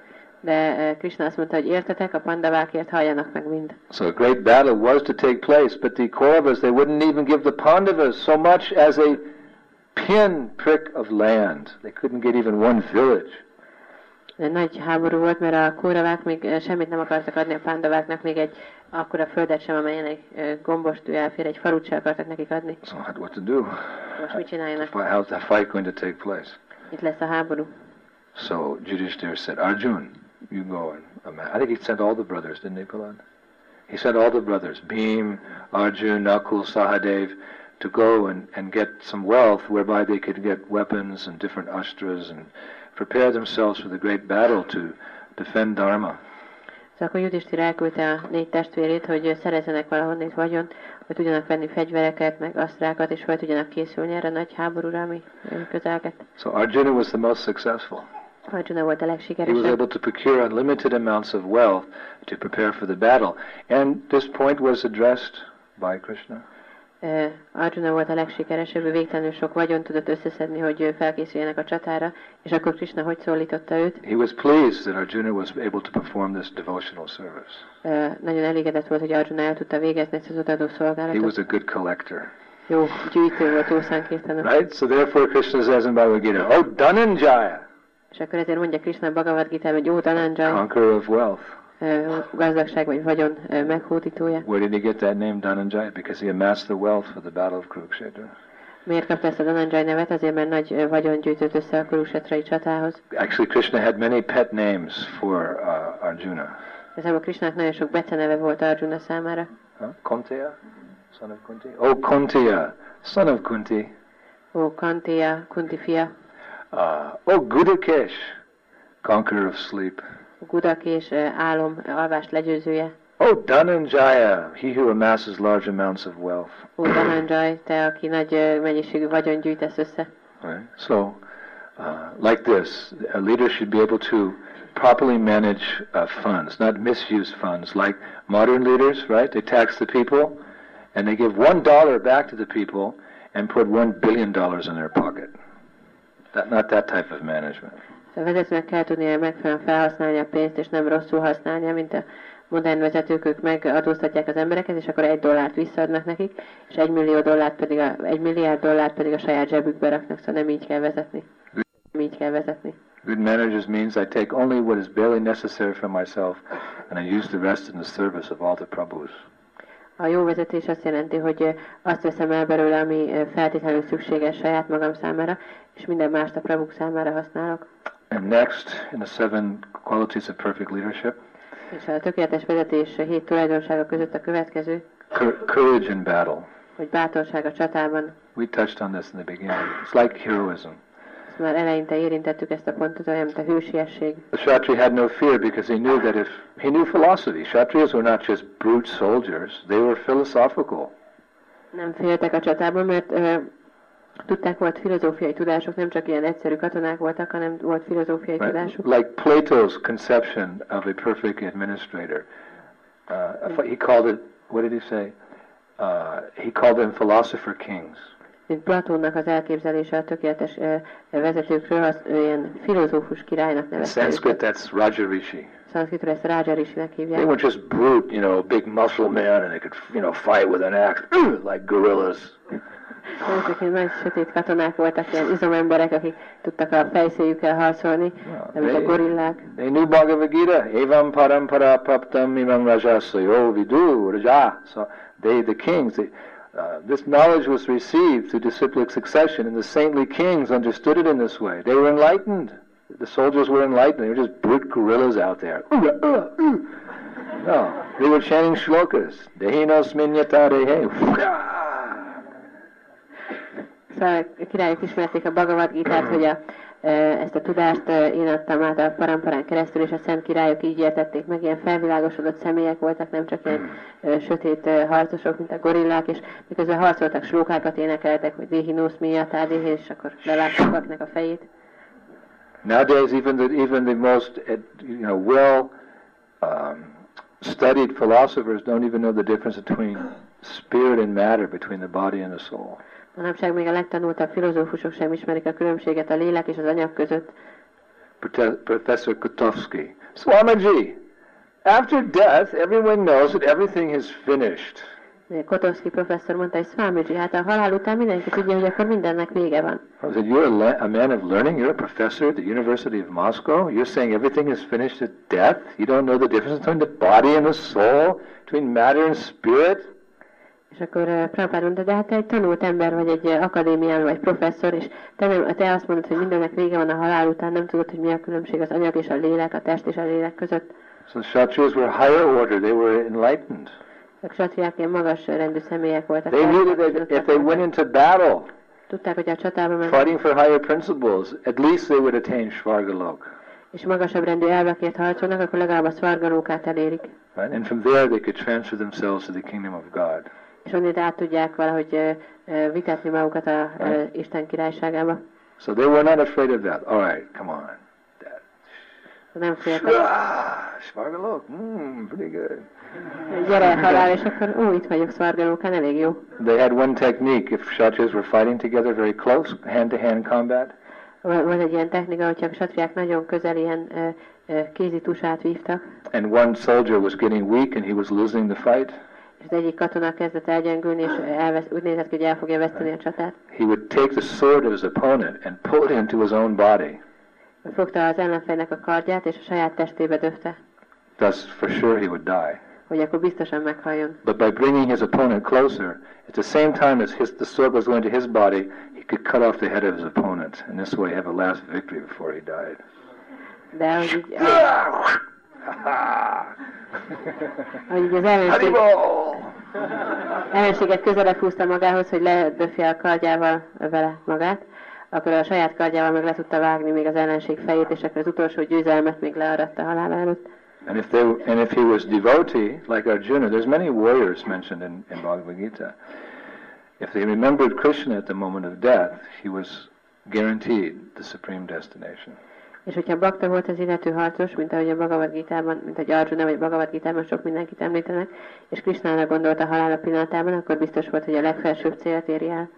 De uh, Krishna azt mondta, hogy értetek, a pandavákért halljanak meg mind. So a great battle was to take place, but the Kauravas, they wouldn't even give the Pandavas so much as a pin prick of land. They couldn't get even one village. De nagy háború volt, mert a kóravák még semmit nem akartak adni a pándaváknak, még egy akkora földet sem, amelyen egy gombostű elfér, egy falut sem akartak nekik adni. So what to do? Most mit csináljanak? How's the fight going to take place? Itt lesz a háború. So Yudhishthira said, Arjun, you go and I think he sent all the brothers, didn't he, Prahlad? He sent all the brothers, Bhim, Arjun, Nakul, Sahadev, to go and, and get some wealth whereby they could get weapons and different astras and prepare themselves for the great battle to defend Dharma. Szóval akkor Yudhishthira elküldte a négy testvérét, hogy szerezzenek valahonnét vagyont, hogy tudjanak venni fegyvereket, meg asztrákat, és fel tudjanak készülni erre a nagy háborúra, ami közelgett. So Arjuna was the most successful. Arjuna volt a He legsikeresebb. was able to procure unlimited amounts of wealth to prepare for the battle. And this point was addressed by Krishna. Uh, Arjuna volt a legsikeresebb, ő végtelenül sok vagyon tudott összeszedni, hogy felkészüljenek a csatára, és akkor Krishna hogy szólította őt? He was pleased that Arjuna was able to perform this devotional service. Uh, nagyon elégedett volt, hogy Arjuna el tudta végezni ezt az odaadó szolgálatot. He was a good collector. Jó gyűjtő volt, ószánkértanú. Right? So therefore Krishna says in Bhagavad Gita, Oh Dhananjaya! És akkor ezért mondja Krishna Bhagavad Gita-ban, hogy ó Dhananjaya, Conqueror of wealth. Uh, gazdagság vagy vagyon uh, meghódítója. Where did he get that name, Dhananjaya? Because he amassed the wealth for the battle of Kurukshetra. Miért kapta ezt a Dhananjaya nevet? Azért, mert nagy uh, vagyon gyűjtött össze a Kuruksetrai csatához. Actually, Krishna had many pet names for uh, Arjuna. Ezzel Krishnának nagyon sok beceneve volt Arjuna számára. Huh? Kuntiya, son of Kunti. Oh, Kuntiya, son of Kunti. Ó, Kantiya, Kunti fia. Uh, oh, Gudakesh, conqueror of sleep. Gudak és álom, alvás legyőzője. Oh, Dhananjaya, he who amasses large amounts of wealth. Ó, Dhananjay, te, aki nagy mennyiségű vagyon gyűjtesz össze. Right? So, uh, like this, a leader should be able to properly manage uh, funds, not misuse funds. Like modern leaders, right? They tax the people, and they give one dollar back to the people, and put one billion dollars in their pocket. That, not that type of management. A vezetőnek kell tudnia megfelelően felhasználni a pénzt, és nem rosszul használnia, mint a modern vezetők, ők megadóztatják az embereket, és akkor egy dollárt visszaadnak nekik, és egy millió dollárt pedig a, egy milliárd dollárt pedig a saját zsebükbe raknak, szóval nem így kell vezetni. Nem így kell vezetni. Good managers means I take only what is barely necessary for myself, and I use the rest in the service of all the Prabhus. A jó vezetés azt jelenti, hogy azt veszem el belőle, ami feltétlenül szükséges saját magam számára, és minden mást a Prabhuk számára használok. And next, in the seven qualities of perfect leadership, és a tökéletes vezetés hét tulajdonsága között a következő, courage in battle. Hogy bátorság a csatában. We touched on this in the beginning. It's like heroism. Ezt már eleinte érintettük ezt a pontot, olyan, mint a hősiesség. The Kshatri had no fear because he knew that if he knew philosophy. Kshatriyas were not just brute soldiers; they were philosophical. Nem féltek a csatában, mert uh, tudták, volt filozófiai tudásuk, nem csak ilyen egyszerű katonák voltak, hanem volt filozófiai Right? tudásuk. Like Plato's conception of a perfect administrator. Uh, he called it, what did he say? Uh, he called them philosopher kings. Mint Platónnak az elképzelése a tökéletes uh, vezetőkről, azt ő ilyen filozófus királynak In nevezte. Sanskrit, that's Rajarishi. Szanszkritul ezt Rajarishinek They hívják. weren't just brute, you know, big muscle men, and they could, you know, fight with an axe like gorillas. Ezek ilyen nagy sötét katonák voltak, ilyen izomemberek, akik tudtak a fejszéjükkel harcolni, de mint a gorillák. They knew Bhagavad Gita. Evam parampara praptam imam rajasayo vidu raja. So they, the kings, they, uh, this knowledge was received through disciplic succession, and the saintly kings understood it in this way. They were enlightened. The soldiers were enlightened. They were just brute gorillas out there. No, they were chanting shlokas. Dehinos minyata dehe. Szóval a királyok ismerték a Bhagavad Gitát, hogy a, ezt a tudást én adtam át a paramparán keresztül, és a szent királyok így értették meg, ilyen felvilágosodott személyek voltak, nem csak ilyen uh, sötét uh, harcosok, mint a gorillák, és miközben harcoltak, slókákat énekeltek, hogy Dehinos minyata dehe, és akkor levágtak a fejét. Nowadays, even the even the most you know well um, studied philosophers don't even know the difference between spirit and matter, between the body and the soul. Manapság még a legtanultabb filozófusok sem ismerik a különbséget a lélek és az anyag között. Professor Kotovsky. Swamiji, after death, everyone knows that everything is finished. Kotovsky professzor mondta, hogy Swamiji, hát a halál után mindenki tudja, hogy akkor mindennek vége van. I said, you're a, a man of learning, you're a professor at the University of Moscow, you're saying everything is finished at death? You don't know the difference between the body and the soul, between matter and spirit? És akkor uh, Prabhupád mondta, de hát te egy tanult ember vagy, egy uh, akadémián vagy professzor, és te, nem, te azt mondod, hogy mindennek vége van a halál után, nem tudod, hogy mi a különbség az anyag és a lélek, a test és a lélek között. So the Kshatriyas were higher order, they were enlightened. A Kshatriyák ilyen magas rendű személyek voltak. They knew that if they went into battle, tudták, hogy a csatába mennek, fighting for higher principles, at least they would attain Svargalok. És magasabb rendű elvekért harcolnak, akkor legalább a Svargalókát elérik. Right? And from there they could transfer themselves to the kingdom of God. És onnét át tudják valahogy uh, uh, vitetni magukat a uh, Isten királyságába. So they were not afraid of that. All right, come on. That. Nem féltek. Svargalok, mm, pretty good. Gyere, halál, és akkor, ó, itt vagyok Svargalókán, elég jó. They had one technique. If Kshatriyas were fighting together very close, hand-to-hand combat. Volt egy ilyen technika, hogyha a Kshatriyák nagyon közel ilyen uh, uh, kézi tusát vívtak. And one soldier was getting weak and he was losing the fight. És az egyik katona kezdett elgyengülni, és elvesz, úgy nézett ki, hogy el fogja veszteni a csatát. He would take the sword of his opponent and pull it into his own body. Fogta az ellenfélnek a kardját, és a saját testébe döfte. Thus, for sure he would die. Hogy akkor biztosan meghaljon. But by bringing his opponent closer, at the same time as his, the sword was going to his body, he could cut off the head of his opponent, and this way have a last victory before he died. De ahogy így, ahogy így az ellenség, ellenséget közelebb húzta magához, hogy ledöfje a kardjával vele magát, akkor a saját kardjával meg le tudta vágni még az ellenség fejét, és akkor az utolsó győzelmet még learatta halála előtt. And if they, and if he was devotee, like Arjuna, there's many warriors mentioned in, in Bhagavad Gita. If they remembered Krishna at the moment of death, he was guaranteed the supreme destination. És hogyha bakta volt az illető harcos, mint ahogy a Bhagavad Gitában, mint ahogy Arjuna vagy Bhagavad Gitában sok mindenkit említenek, és Krishnára gondolt a halála pillanatában, akkor biztos volt, hogy a legfelsőbb célt éri el.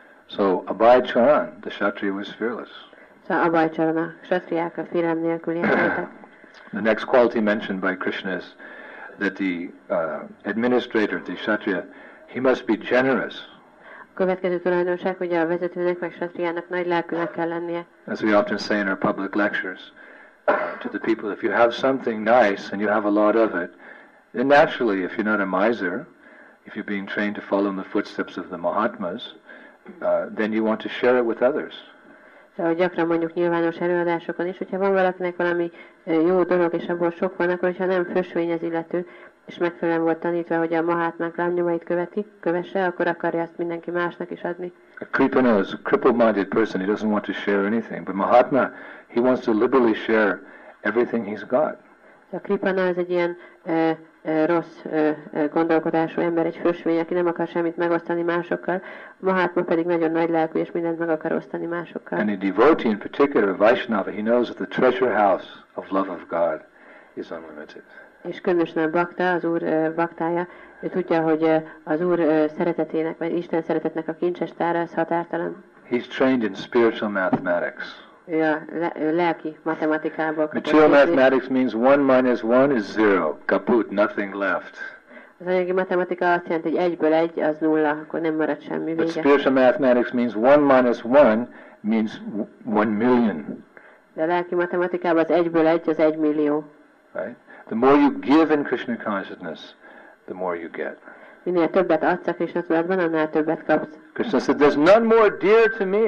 So Abhay Charan, the Kshatriya, was fearless. Szóval Abhay Charan, a Kshatriyák a félelem nélkül éltek. The next quality mentioned by Krishna is that the uh, administrator, the Kshatriya, he must be generous. A következő tulajdonság, hogy a vezetőnek vagy Kshatrijának nagy lelkűnek kell lennie. As we often say in our public lectures uh, to the people, if you have something nice and you have a lot of it, then naturally, if you're not a miser, if you're being trained to follow in the footsteps of the Mahatmas, uh, then you want to share it with others. Szóval gyakran mondjuk nyilvános előadásokon is, hogyha van valakinek valami jó dolog, és abból sok van, akkor hogyha nem fösvény az illető, és megfelelően volt tanítva, hogy a Mahátmák lábnyomait követi, kövesse, akkor akarja azt mindenki másnak is adni. A Kripana is a crippled-minded person. He doesn't want to share anything. But Mahatma, he wants to liberally share everything he's got. A Kripana az egy ilyen e, e, rossz e, e, gondolkodású ember, egy fösvény, aki nem akar semmit megosztani másokkal. Mahátma pedig nagyon nagy lelkű, és mindent meg akar osztani másokkal. And a devotee in particular, a Vaishnava, he knows that the treasure house of love of God is unlimited. És különösen a bakta, az Úr uh, baktája, ő tudja, hogy uh, az Úr uh, szeretetének, vagy Isten szeretetnek a kincsestára, az határtalan. He's trained in spiritual mathematics. Ő a le, ő lelki matematikából kapott. Material mathematics means one minus one is zero. Kaput, nothing left. Az anyagi matematika azt jelenti, hogy egyből egy, az nulla, akkor nem marad semmi But vége. spiritual mathematics means one minus one means one million. De a lelki matematikában az egyből egy, az egy millió. Right? The more you give in Krishna consciousness, the more you get. Minél többet adsz a Krishna tudatban, annál többet kapsz. Krishna said, there's none more dear to me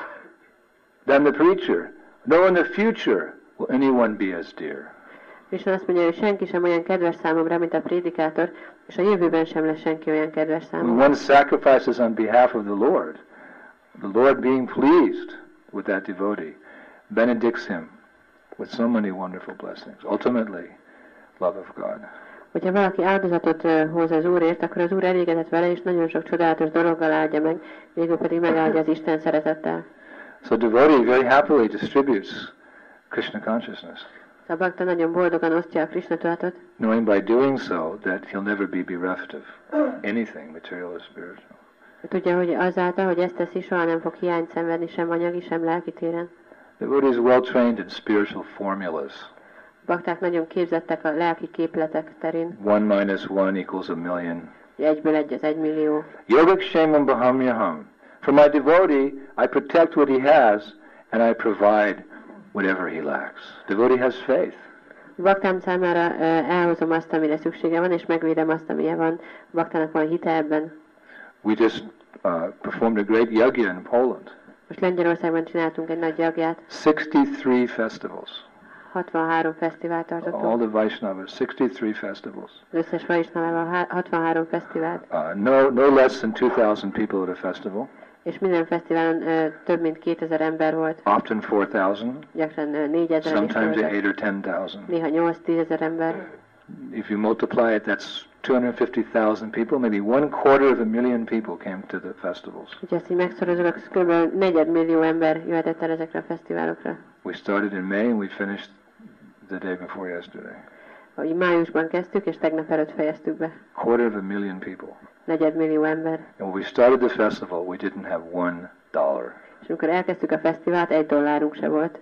than the preacher. Nor in the future will anyone be as dear. Krishna azt mondja, hogy senki sem olyan kedves számomra, mint a prédikátor, és a jövőben sem lesz senki olyan kedves When számomra. one sacrifices on behalf of the Lord, the Lord being pleased with that devotee, benedicts him with so many wonderful blessings. Ultimately, love of God. Hogyha valaki áldozatot uh, hoz az Úrért, akkor az Úr elégedett vele, és nagyon sok csodálatos dologgal áldja meg, végül pedig megáldja az Isten szeretettel. So devotee very happily distributes Krishna consciousness, A bakta nagyon boldogan osztja a Krishna tudatot, knowing by doing so that he'll never be bereft of anything material or spiritual. tudja, hogy azáltal, hogy ezt teszi, soha nem fog hiányt szenvedni sem anyagi, sem lelki téren. Devotee is well trained in spiritual formulas. Bakták nagyon képzettek a lelki képletek terén. One minus one equals a million. Egyből egy az egy millió. Yogakshemam bahamyaham. For my devotee, I protect what he has, and I provide whatever he lacks. Devotee has faith. Baktám számára uh, elhozom azt, amire szüksége van, és megvédem azt, amire van. Baktának van hite ebben. We just uh, performed a great yagya in Poland. Most Lengyelországban csináltunk egy nagy jagját. sixty-three festivals. hatvanhárom fesztivált All tartottunk. the Vaishnavas, sixty-three festivals. Az összes Vaishnavával hatvanhárom fesztivált. Uh, no, no less than two thousand people at a festival. És minden fesztiválon uh, több mint kétezer ember volt. Often four thousand. Gyakran uh, négyezer is Sometimes voltak. eight or ten thousand. Néha nyolc-tízezer ember. If you multiply it, that's two hundred fifty thousand people. Maybe one quarter of a million people came to the festivals. Hogyha ezt így megszorozok, akkor kb. negyedmillió ember jöhetett el ezekre a fesztiválokra. We started in May and we finished the day before yesterday. Ahogy májusban kezdtük, és tegnap előtt fejeztük be. Quarter of a million people. Negyedmillió ember. And when we started the festival, we didn't have one dollar. És amikor elkezdtük a fesztivált, egy dollárunk se volt.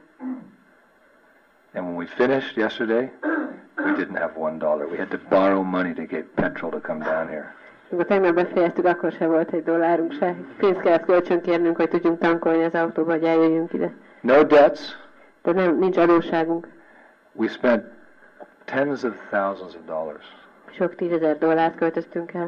And when we finished yesterday, we didn't have one dollar. We had to borrow money to get petrol to come down here. Amikor tegnap befejeztük, akkor se volt egy dollárunk se. Pénzt kellett kölcsönkérnünk, hogy tudjunk tankolni az autóba, hogy eljöjjünk ide. No debts. De nem, nincs adósságunk. We spent tens of thousands of dollars. Sok tízezer dollárt költöztünk el.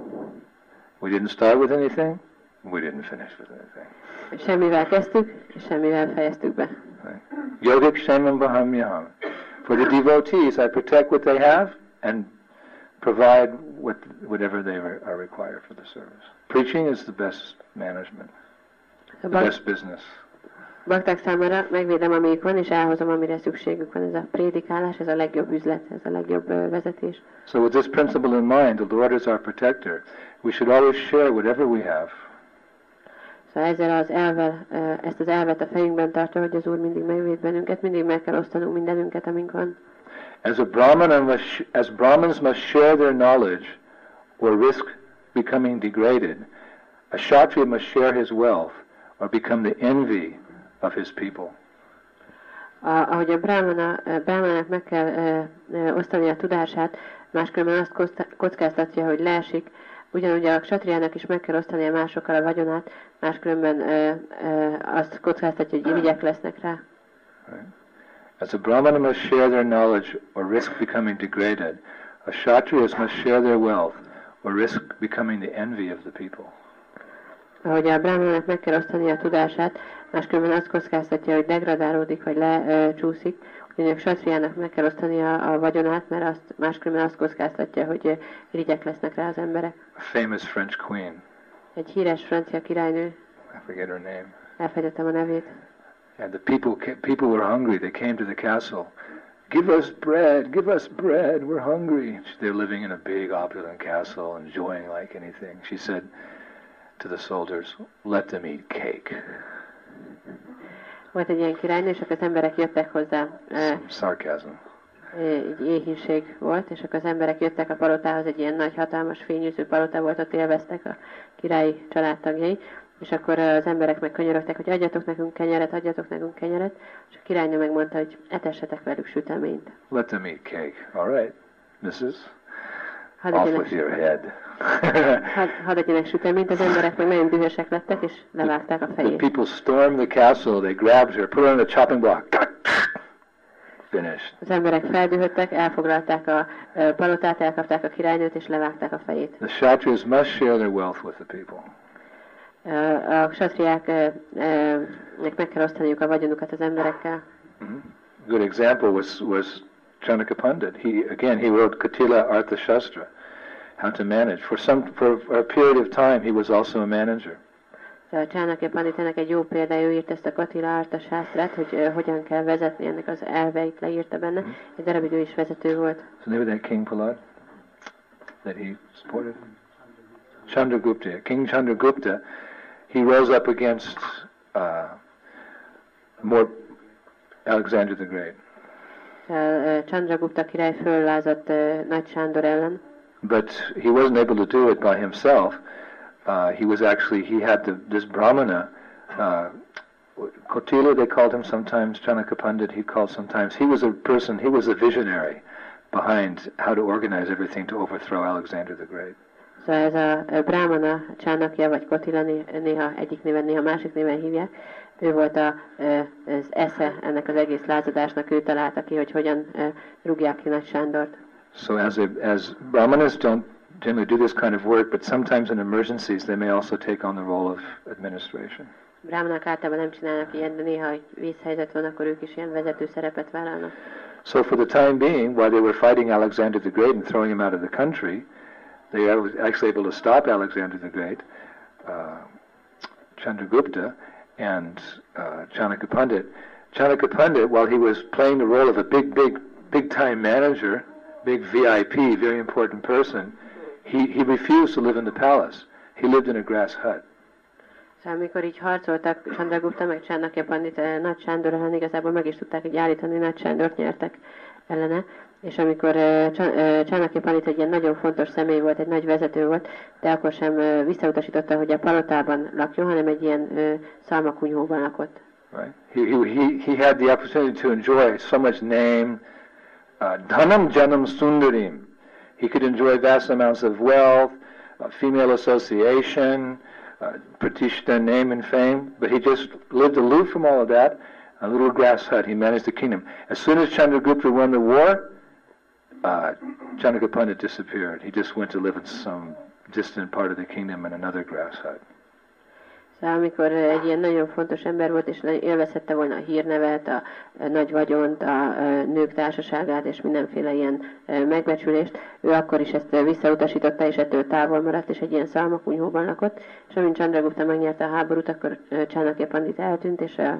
We didn't start with anything. We didn't finish with anything. Semmivel kezdtük, és semmivel fejeztük be. Yogik Shamam Bahamyaham. For the devotees, I protect what they have and provide what, whatever they are, are required for the service. Preaching is the best management, the best business. Bakták számára megvédem, amelyik van, és elhozom, amire szükségük van. Ez a prédikálás, ez a legjobb üzlet, ez a legjobb uh, vezetés. So with this principle in mind, the Lord is our protector. We should always share whatever we have. Szóval ezzel az elvel, uh, ezt az elvet a fejünkben tartja, hogy az Úr mindig megvéd bennünket, mindig meg kell osztanunk mindenünket, amink van. As a Brahmana must, as Brahmins must share their knowledge or risk becoming degraded, a Kshatriya must share his wealth or become the envy of his people. A, ahogy a brahmana, brahmanának meg kell ö, ö, osztani a tudását, máskülönben azt kockáztatja, hogy leesik, ugyanúgy a ksatriának is meg kell osztania másokkal a vagyonát, máskülönben ö, ö, azt kockáztatja, hogy irigyek lesznek rá. Right. As a Brahmana must share their knowledge or risk becoming degraded, a Kshatriyas must share their wealth or risk becoming the envy of the people. Ahogy a brahmanának meg kell osztani a tudását, máskülönben azt kockáztatja, hogy degradálódik, vagy lecsúszik, ugyanis a ksatriának meg kell osztani a, a vagyonát, mert azt, máskülönben azt kockáztatja, hogy irigyek lesznek rá az emberek. A famous French queen. Egy híres francia királynő. I forget her name. Elfejtettem a nevét. And the people, people were hungry. They came to the castle. Give us bread, give us bread, we're hungry. They're living in a big opulent castle, enjoying like anything. She said to the soldiers, let them eat cake. Volt egy ilyen királynő, és akkor az emberek jöttek hozzá. Some sarcasm. Egy éhínség volt, és akkor az emberek jöttek a palotához, egy ilyen nagy, hatalmas, fényűző palota volt, ott élveztek a királyi családtagjai, és akkor az emberek meg könyörögtek, hogy adjatok nekünk kenyeret, adjatok nekünk kenyeret, és a királynő megmondta, hogy etessetek velük süteményt. Let them eat cake. All right, missus Hadd Off with your head. Hadd egyenek süteményt, az emberek meg nagyon dühösek lettek, és levágták a fejét. The people stormed the castle, they grabbed her, put her on the chopping block. Finished. Az emberek feldühödtek, elfoglalták a palotát, elkapták a királynőt, és levágták a fejét. The Kshatriyas must share their wealth with the people. A ksatriáknek meg kell osztaniuk a vagyonukat az emberekkel. Mm-hmm. A good example was was Chanaka Pandit. He again he wrote Katila Arthashastra, how to manage. For some for, for a period of time he was also a manager. A Chanakya Panditnak egy jó példája, ő írt ezt a Katila Arthasásztrát, hogy uh, hogyan kell vezetni, ennek az elveit leírta benne. Mm-hmm. Egy darabig ő is vezető volt. So maybe that King Palad that he supported? Chandragupta. King Chandragupta, he rose up against uh, more Alexander the Great. Uh, Chandragupta király föllázadt uh, Nagy Sándor ellen. But he wasn't able to do it by himself. Uh, he was actually, he had the, this Brahmana, uh, Kotila they called him sometimes, Chanaka Pandit he called sometimes. He was a person, he was a visionary behind how to organize everything to overthrow Alexander the Great. Szóval ez a Brahmana, Chanakya vagy Kotila, néha egyik néven, néha másik néven hívják. Ő volt a, az esze ennek az egész lázadásnak, ő találta ki, hogy hogyan rúgják ki Nagy Sándort. So as, a, as Brahmanas don't generally do this kind of work, but sometimes in emergencies they may also take on the role of administration. Brahmanák általában nem csinálnak ilyen, de néha, hogy vízhelyzet van, akkor ők is ilyen vezető szerepet vállalnak. So for the time being, while they were fighting Alexander the Great and throwing him out of the country, they were actually able to stop Alexander the Great, uh, Chandragupta, and uh, Chanaka Pandit. Chanaka Pandit, while he was playing the role of a big, big, big-time manager, big V I P, very important person, he, he refused to live in the palace. He lived in a grass hut. Szóval amikor így harcoltak Chandragupta meg Chanakya Pandit Nagy Sándor ellen, igazából meg is tudták így állítani, Nagy Sándort nyertek ellene. És amikor uh, Chanakya Pandit egy ilyen nagyon fontos személy volt, egy nagy vezető volt, de akkor sem uh, visszautasította, hogy a palotában lakjon, hanem egy ilyen uh, szalmakunyhóban lakott. Right. He, he, he had the opportunity to enjoy so much name, uh, dhanam janam sundarim. He could enjoy vast amounts of wealth, uh, female association, uh, pratishta, name and fame, but he just lived aloof from all of that. A little grass hut, he managed the kingdom. As soon as Chandragupta won the war, uh, Chanaka Pandit disappeared. He just went to live in some distant part of the kingdom in another grass hut. Szóval amikor egy ilyen nagyon fontos ember volt, és élvezhette volna a hírnevet, a, a nagy vagyont, a, a nők társaságát, és mindenféle ilyen megbecsülést, ő akkor is ezt visszautasította, és ettől távol maradt, és egy ilyen szalmakunyhóban lakott. És amint Chandragupta megnyerte a háborút, akkor Chanakya Pandit eltűnt, és a,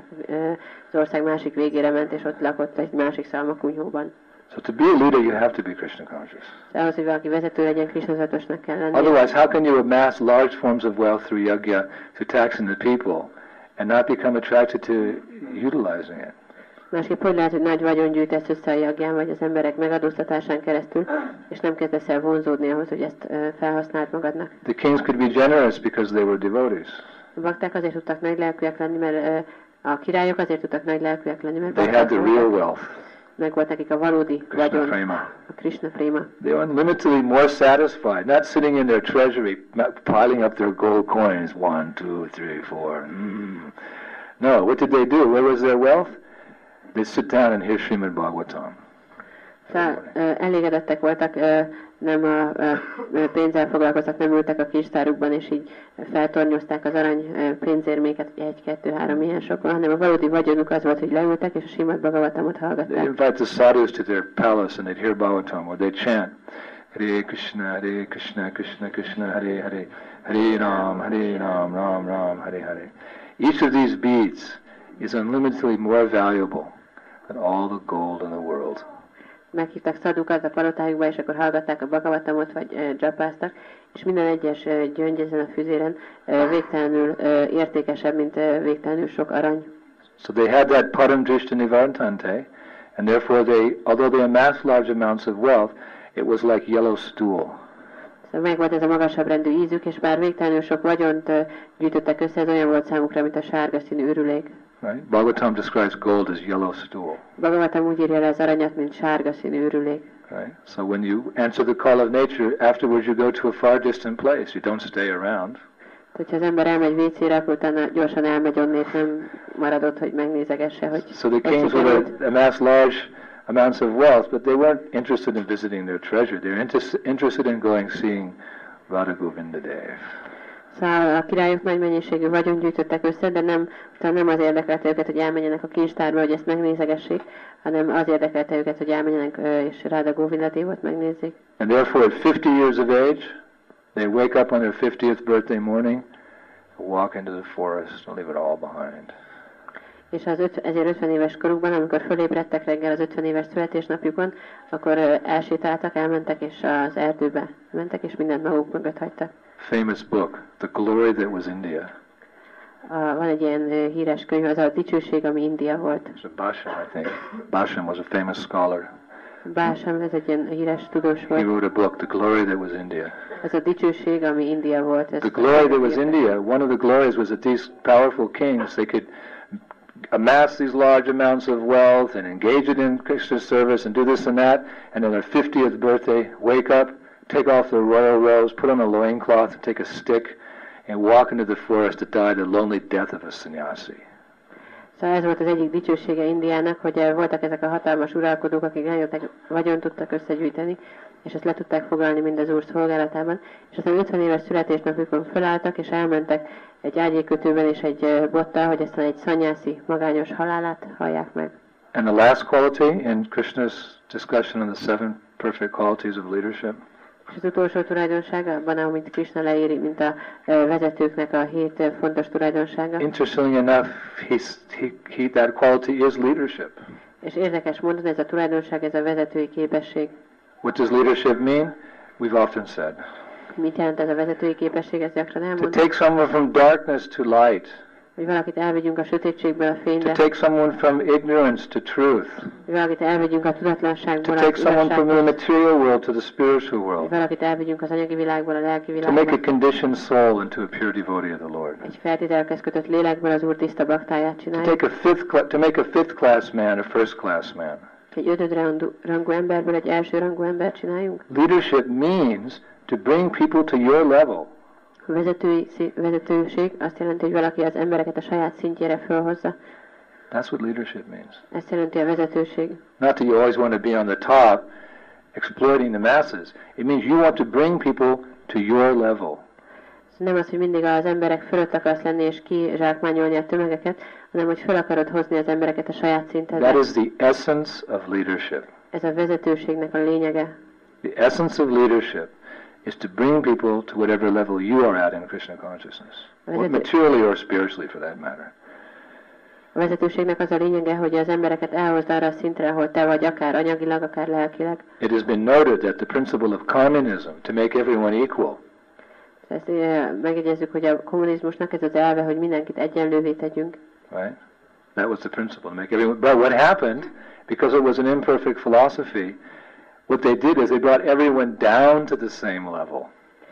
az ország másik végére ment, és ott lakott egy másik szalmakunyhóban. So to be a leader, you have to be Krishna conscious. Ahhoz, hogy valaki vezető legyen, Krishna tudatosnak kell lenni. Otherwise, how can you amass large forms of wealth through yajna, through taxing the people, and not become attracted to utilizing it? Másképp hogy lehet, hogy nagy vagyon gyűjtesz össze a jagján, vagy az emberek megadóztatásán keresztül, és nem kezdesz el vonzódni ahhoz, hogy ezt uh, felhasználd magadnak. The kings could be generous because they were devotees. A bakták azért tudtak nagy lelkűek lenni, mert uh, a királyok azért tudtak nagy lelkűek lenni, mert they had the real wealth. Meg volt nekik a valódi vagyon, a Krishna Prema. They were unlimitedly more satisfied, not sitting in their treasury, piling up their gold coins, one, two, three, four. Mm. No, what did they do? Where was their wealth? They sit down and hear Srimad Bhagavatam. Szóval elégedettek voltak, nem a pénzzel foglalkoztak, nem ültek a kincstárukban, és így feltornyozták az arany pénzérméket, egy, kettő, három ilyen sokon, hanem a valódi vagyonuk az volt, hogy leültek, és a Srimad Bhagavatamot hallgatták. They invite the sadhus to their palace and they'd hear Bhagavatam, or they'd chant, Hare Krishna, Hare Krishna, Krishna Krishna, Hare Hare, Hare Ram, Hare Ram, Ram Ram, Hare Hare. Each of these beads is unlimitedly more valuable than all the gold in the world. Meghívtak szadukat a palotájukba, és akkor hallgatták a Bhagavatamot, vagy uh, dzsapáztak, és minden egyes uh, gyöngy ezen a füzéren uh, végtelenül uh, értékesebb, mint uh, végtelenül sok arany. So they had that param drishta nivartante, and therefore they, although they amassed large amounts of wealth, it was like yellow stool. Szóval meg volt ez a magasabb rendű ízük, és bár végtelenül sok vagyont uh, gyűjtöttek össze, ez olyan volt számukra, mint a sárga színű ürülék. Right? Bhagavatam describes gold as yellow stool. Bhagavatam úgy írja le az aranyat, mint sárga színű ürülék. Right? So when you answer the call of nature, afterwards you go to a far distant place. You don't stay around. Hogyha az ember elmegy vécére, akkor utána gyorsan elmegy onnét, nem maradott, hogy megnézegesse, hogy... So the kings would amass large amounts of wealth, but they weren't interested in visiting their treasure. They were inter- interested in going seeing Radha Govinda Dev. Szóval a királyok nagy mennyiségű vagyon gyűjtöttek össze, de nem, utána nem az érdekelte őket, hogy elmenjenek a kincstárba, hogy ezt megnézegessék, hanem az érdekelte őket, hogy elmenjenek és Radha Govinda Devot megnézzék. And therefore at fifty years of age, they wake up on their fiftieth birthday morning, walk into the forest and leave it all behind. És az öt, ezért ötven éves korukban, amikor fölébredtek reggel az ötven éves születésnapjukon, akkor elsétáltak, elmentek és az erdőbe mentek, és mindent maguk mögött hagytak. Famous book, The Glory That Was India. A, van egy ilyen híres könyv, az a Dicsőség, ami India volt. It's a Basham, I think. Basham was a famous scholar. Basham, ez egy ilyen híres tudós volt. He wrote a book, The Glory That Was India. Ez a Dicsőség, ami India volt. The Glory That Was India, one of the glories was that these powerful kings, they could amass these large amounts of wealth and engage it in Krishna's service and do this and that, and on their fiftieth birthday, wake up, take off their royal robes, put on a loincloth, and take a stick, and walk into the forest to die the lonely death of a sannyasi. Szóval ez volt az egyik dicsősége Indiának, hogy voltak ezek a hatalmas uralkodók, akik nagyon vagyon tudtak összegyűjteni, és ezt le tudták foglalni mind az úr szolgálatában, és aztán ötven éves születésnapjukon fölálltak, és elmentek egy ágyékötőben és egy bottal, hogy aztán egy szanyászi magányos halálát hallják meg. And the last quality in Krishna's discussion on the seven perfect qualities of leadership. És az utolsó tulajdonsága, abban, amit Krishna leíri, mint a vezetőknek a hét fontos tulajdonsága. Interestingly enough, he's, he, he, that quality is leadership. És érdekes módon ez a tulajdonság, ez a vezetői képesség. What does leadership mean? We've often said. Mit jelent ez a vezetői képesség, ezt gyakran elmondjuk? To take someone from darkness to light. Hogy valakit elvegyünk a sötétségből a fényre. To take someone from ignorance to truth. Hogy valakit elvegyünk a tudatlanságból to a take someone from the material world to the spiritual world. Hogy valakit elvegyünk az anyagi világból a lelki világba. To make a conditioned soul into a pure devotee of the Lord. Egy feltételekhez kötött lélekből az Úr tiszta baktáját csináljuk. To take a fifth cla- to make a fifth class man a first class man. Egy ötödrangú emberből egy első rangú embert csináljunk. Leadership means to bring people to your level. A vezetői, vezetőség azt jelenti, hogy valaki az embereket a saját szintjére fölhozza. That's what leadership means. Ezt jelenti a vezetőség. Not that you always want to be on the top, exploiting the masses. It means you want to bring people to your level. Nem az, hogy mindig az emberek fölött akarsz lenni és kizsákmányolni a tömegeket, hanem hogy fel akarod hozni az embereket a saját szintedre. That is the essence of leadership. Ez a vezetőségnek a lényege. The essence of leadership is to bring people to whatever level you are at in Krishna consciousness, or materially or spiritually for that matter. A vezetőségnek az a lényege, hogy az embereket elhozd arra a szintre, ahol te vagy, akár anyagilag, akár lelkileg. It has been noted that the principle of communism, to make everyone equal, Ezt megjegyezzük, hogy a kommunizmusnak ez az elve, hogy mindenkit egyenlővé tegyünk. right? That was the principle, to make everyone. But what happened, because it was an imperfect philosophy, what they did is they brought everyone down to the same level.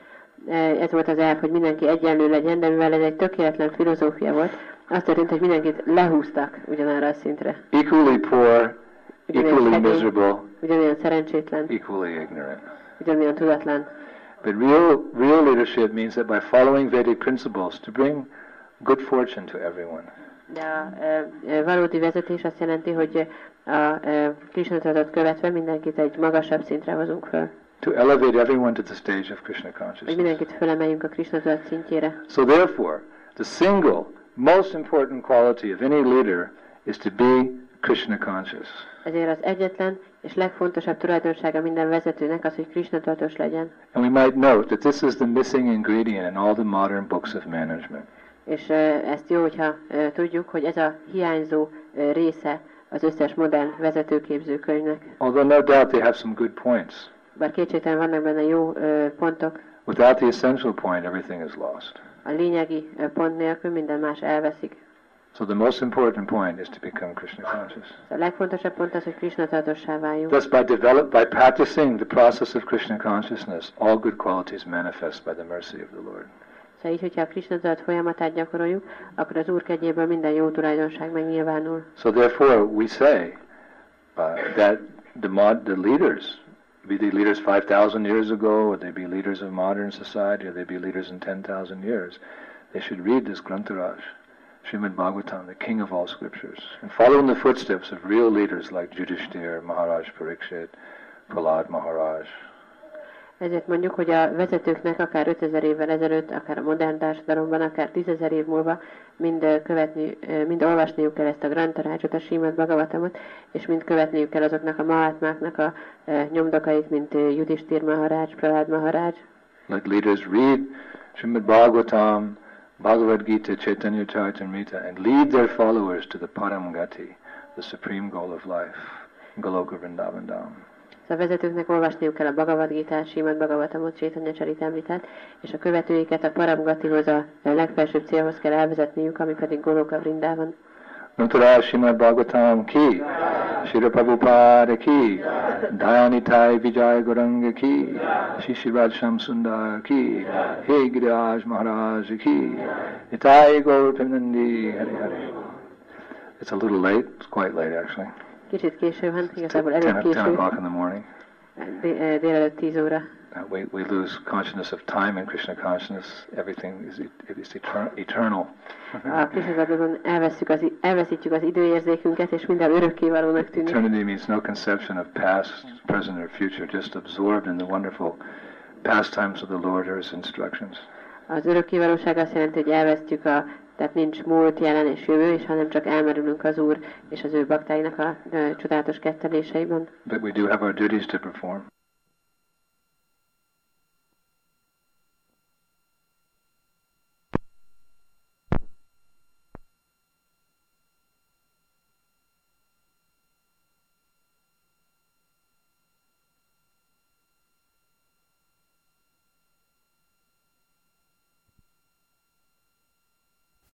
Ez volt az elv, hogy mindenki egyenlő legyen, de mivel ez egy tökéletlen filozófia volt, azt történt, hogy mindenkit lehúztak ugyanarra a szintre. Equally poor, equally miserable, ugyanolyan szerencsétlen, equally ignorant. ugyanolyan tudatlan. But real, real leadership means that by following Vedic principles, to bring good fortune to everyone. De a e, valódi vezetés azt jelenti, hogy a e, Krishna tudatot követve mindenkit egy magasabb szintre hozunk föl. To elevate everyone to the stage of Krishna Hogy consciousness. mindenkit fölemeljünk a Krishna tudat szintjére. So therefore, the single most important quality of any leader is to be Krishna conscious. Ezért az egyetlen és legfontosabb tulajdonsága minden vezetőnek az, hogy Krishna tudatos legyen. And we might note that this is the missing ingredient in all the modern books of management. És e, ezt jó, hogyha e, tudjuk, hogy ez a hiányzó e, része az összes modern vezetőképző könyvnek. Although no doubt they have some good points. Bár kétségtelen vannak benne jó e, pontok, Without the essential point, everything is lost. a lényegi e, pont nélkül minden más elveszik. So the most important point is to become Krishna conscious. A legfontosabb pont az, hogy Krishna tudatossá váljunk. Thus, by develop, by practicing the process of Krishna consciousness, all good qualities manifest by the mercy of the Lord. Szóval így, hogyha a Krishna tudat folyamatát gyakoroljuk, akkor az Úr kegyéből minden jó tulajdonság megnyilvánul. So therefore, we say uh, that the mod, the leaders, be they leaders five thousand years ago, or they be leaders of modern society, or they be leaders in ten thousand years, they should read this Grantaraj, Srimad Bhagavatam, the king of all scriptures, and follow in the footsteps of real leaders like Yudhishthira, Maharaj Parikshit, Prahlad Maharaj. Ezért mondjuk, hogy a vezetőknek akár ötezer évvel ezelőtt, akár a modern társadalomban, akár tízezer év múlva mind követni, mind olvasniuk kell ezt a Grantarajot, a Srimad Bhagavatamot, és mind követniük kell azoknak a mahatmáknak a e, nyomdokait, mint Yudhishthira Maharaj, Prahlad Maharaj. Let leaders read Srimad Bhagavatam, Bhagavad Gita, Chaitanya Charitamrita, and lead their followers to the Param Gati, the supreme goal of life, Goloka Vrindavan Dham. A vezetőknek olvasniuk kell a Bhagavad Gitát, Srimad Bhagavatamot, Chaitanya Charitamritát, és a követőiket a Param Gatihoz, a legfelsőbb célhoz kell elvezetniük, ami pedig Goloka Vrindavan. Nantara Srimad Bhagavatam ki, Shri Prabhupada ki, Dayanitai Vijay Gauranga ki, Shishiraj Shamsundar ki, Hey Giriraj Maharaj ki, Nitai Gaur Premanandi, Hare Hare. It's a little late, it's quite late actually. Kicsit késő van, igazából elég ten, ten késő, o'clock in the morning. D- délelőtt tíz óra. Uh, we, we lose consciousness of time in Krishna consciousness. Everything is, it is etern- eternal. A Krishna tudaton elveszítjük az, elveszítjük az időérzékünket, és minden örökkévalónak tűnik. Eternity means no conception of past, present, or future, just absorbed in the wonderful pastimes of the Lord or His instructions. Az örökkévalóság azt jelenti, hogy elvesztjük a, tehát nincs múlt, jelen és jövő, és hanem csak elmerülünk az Úr és az ő baktáinak a, a csodálatos ketteléseiben. But we do have our duties to perform.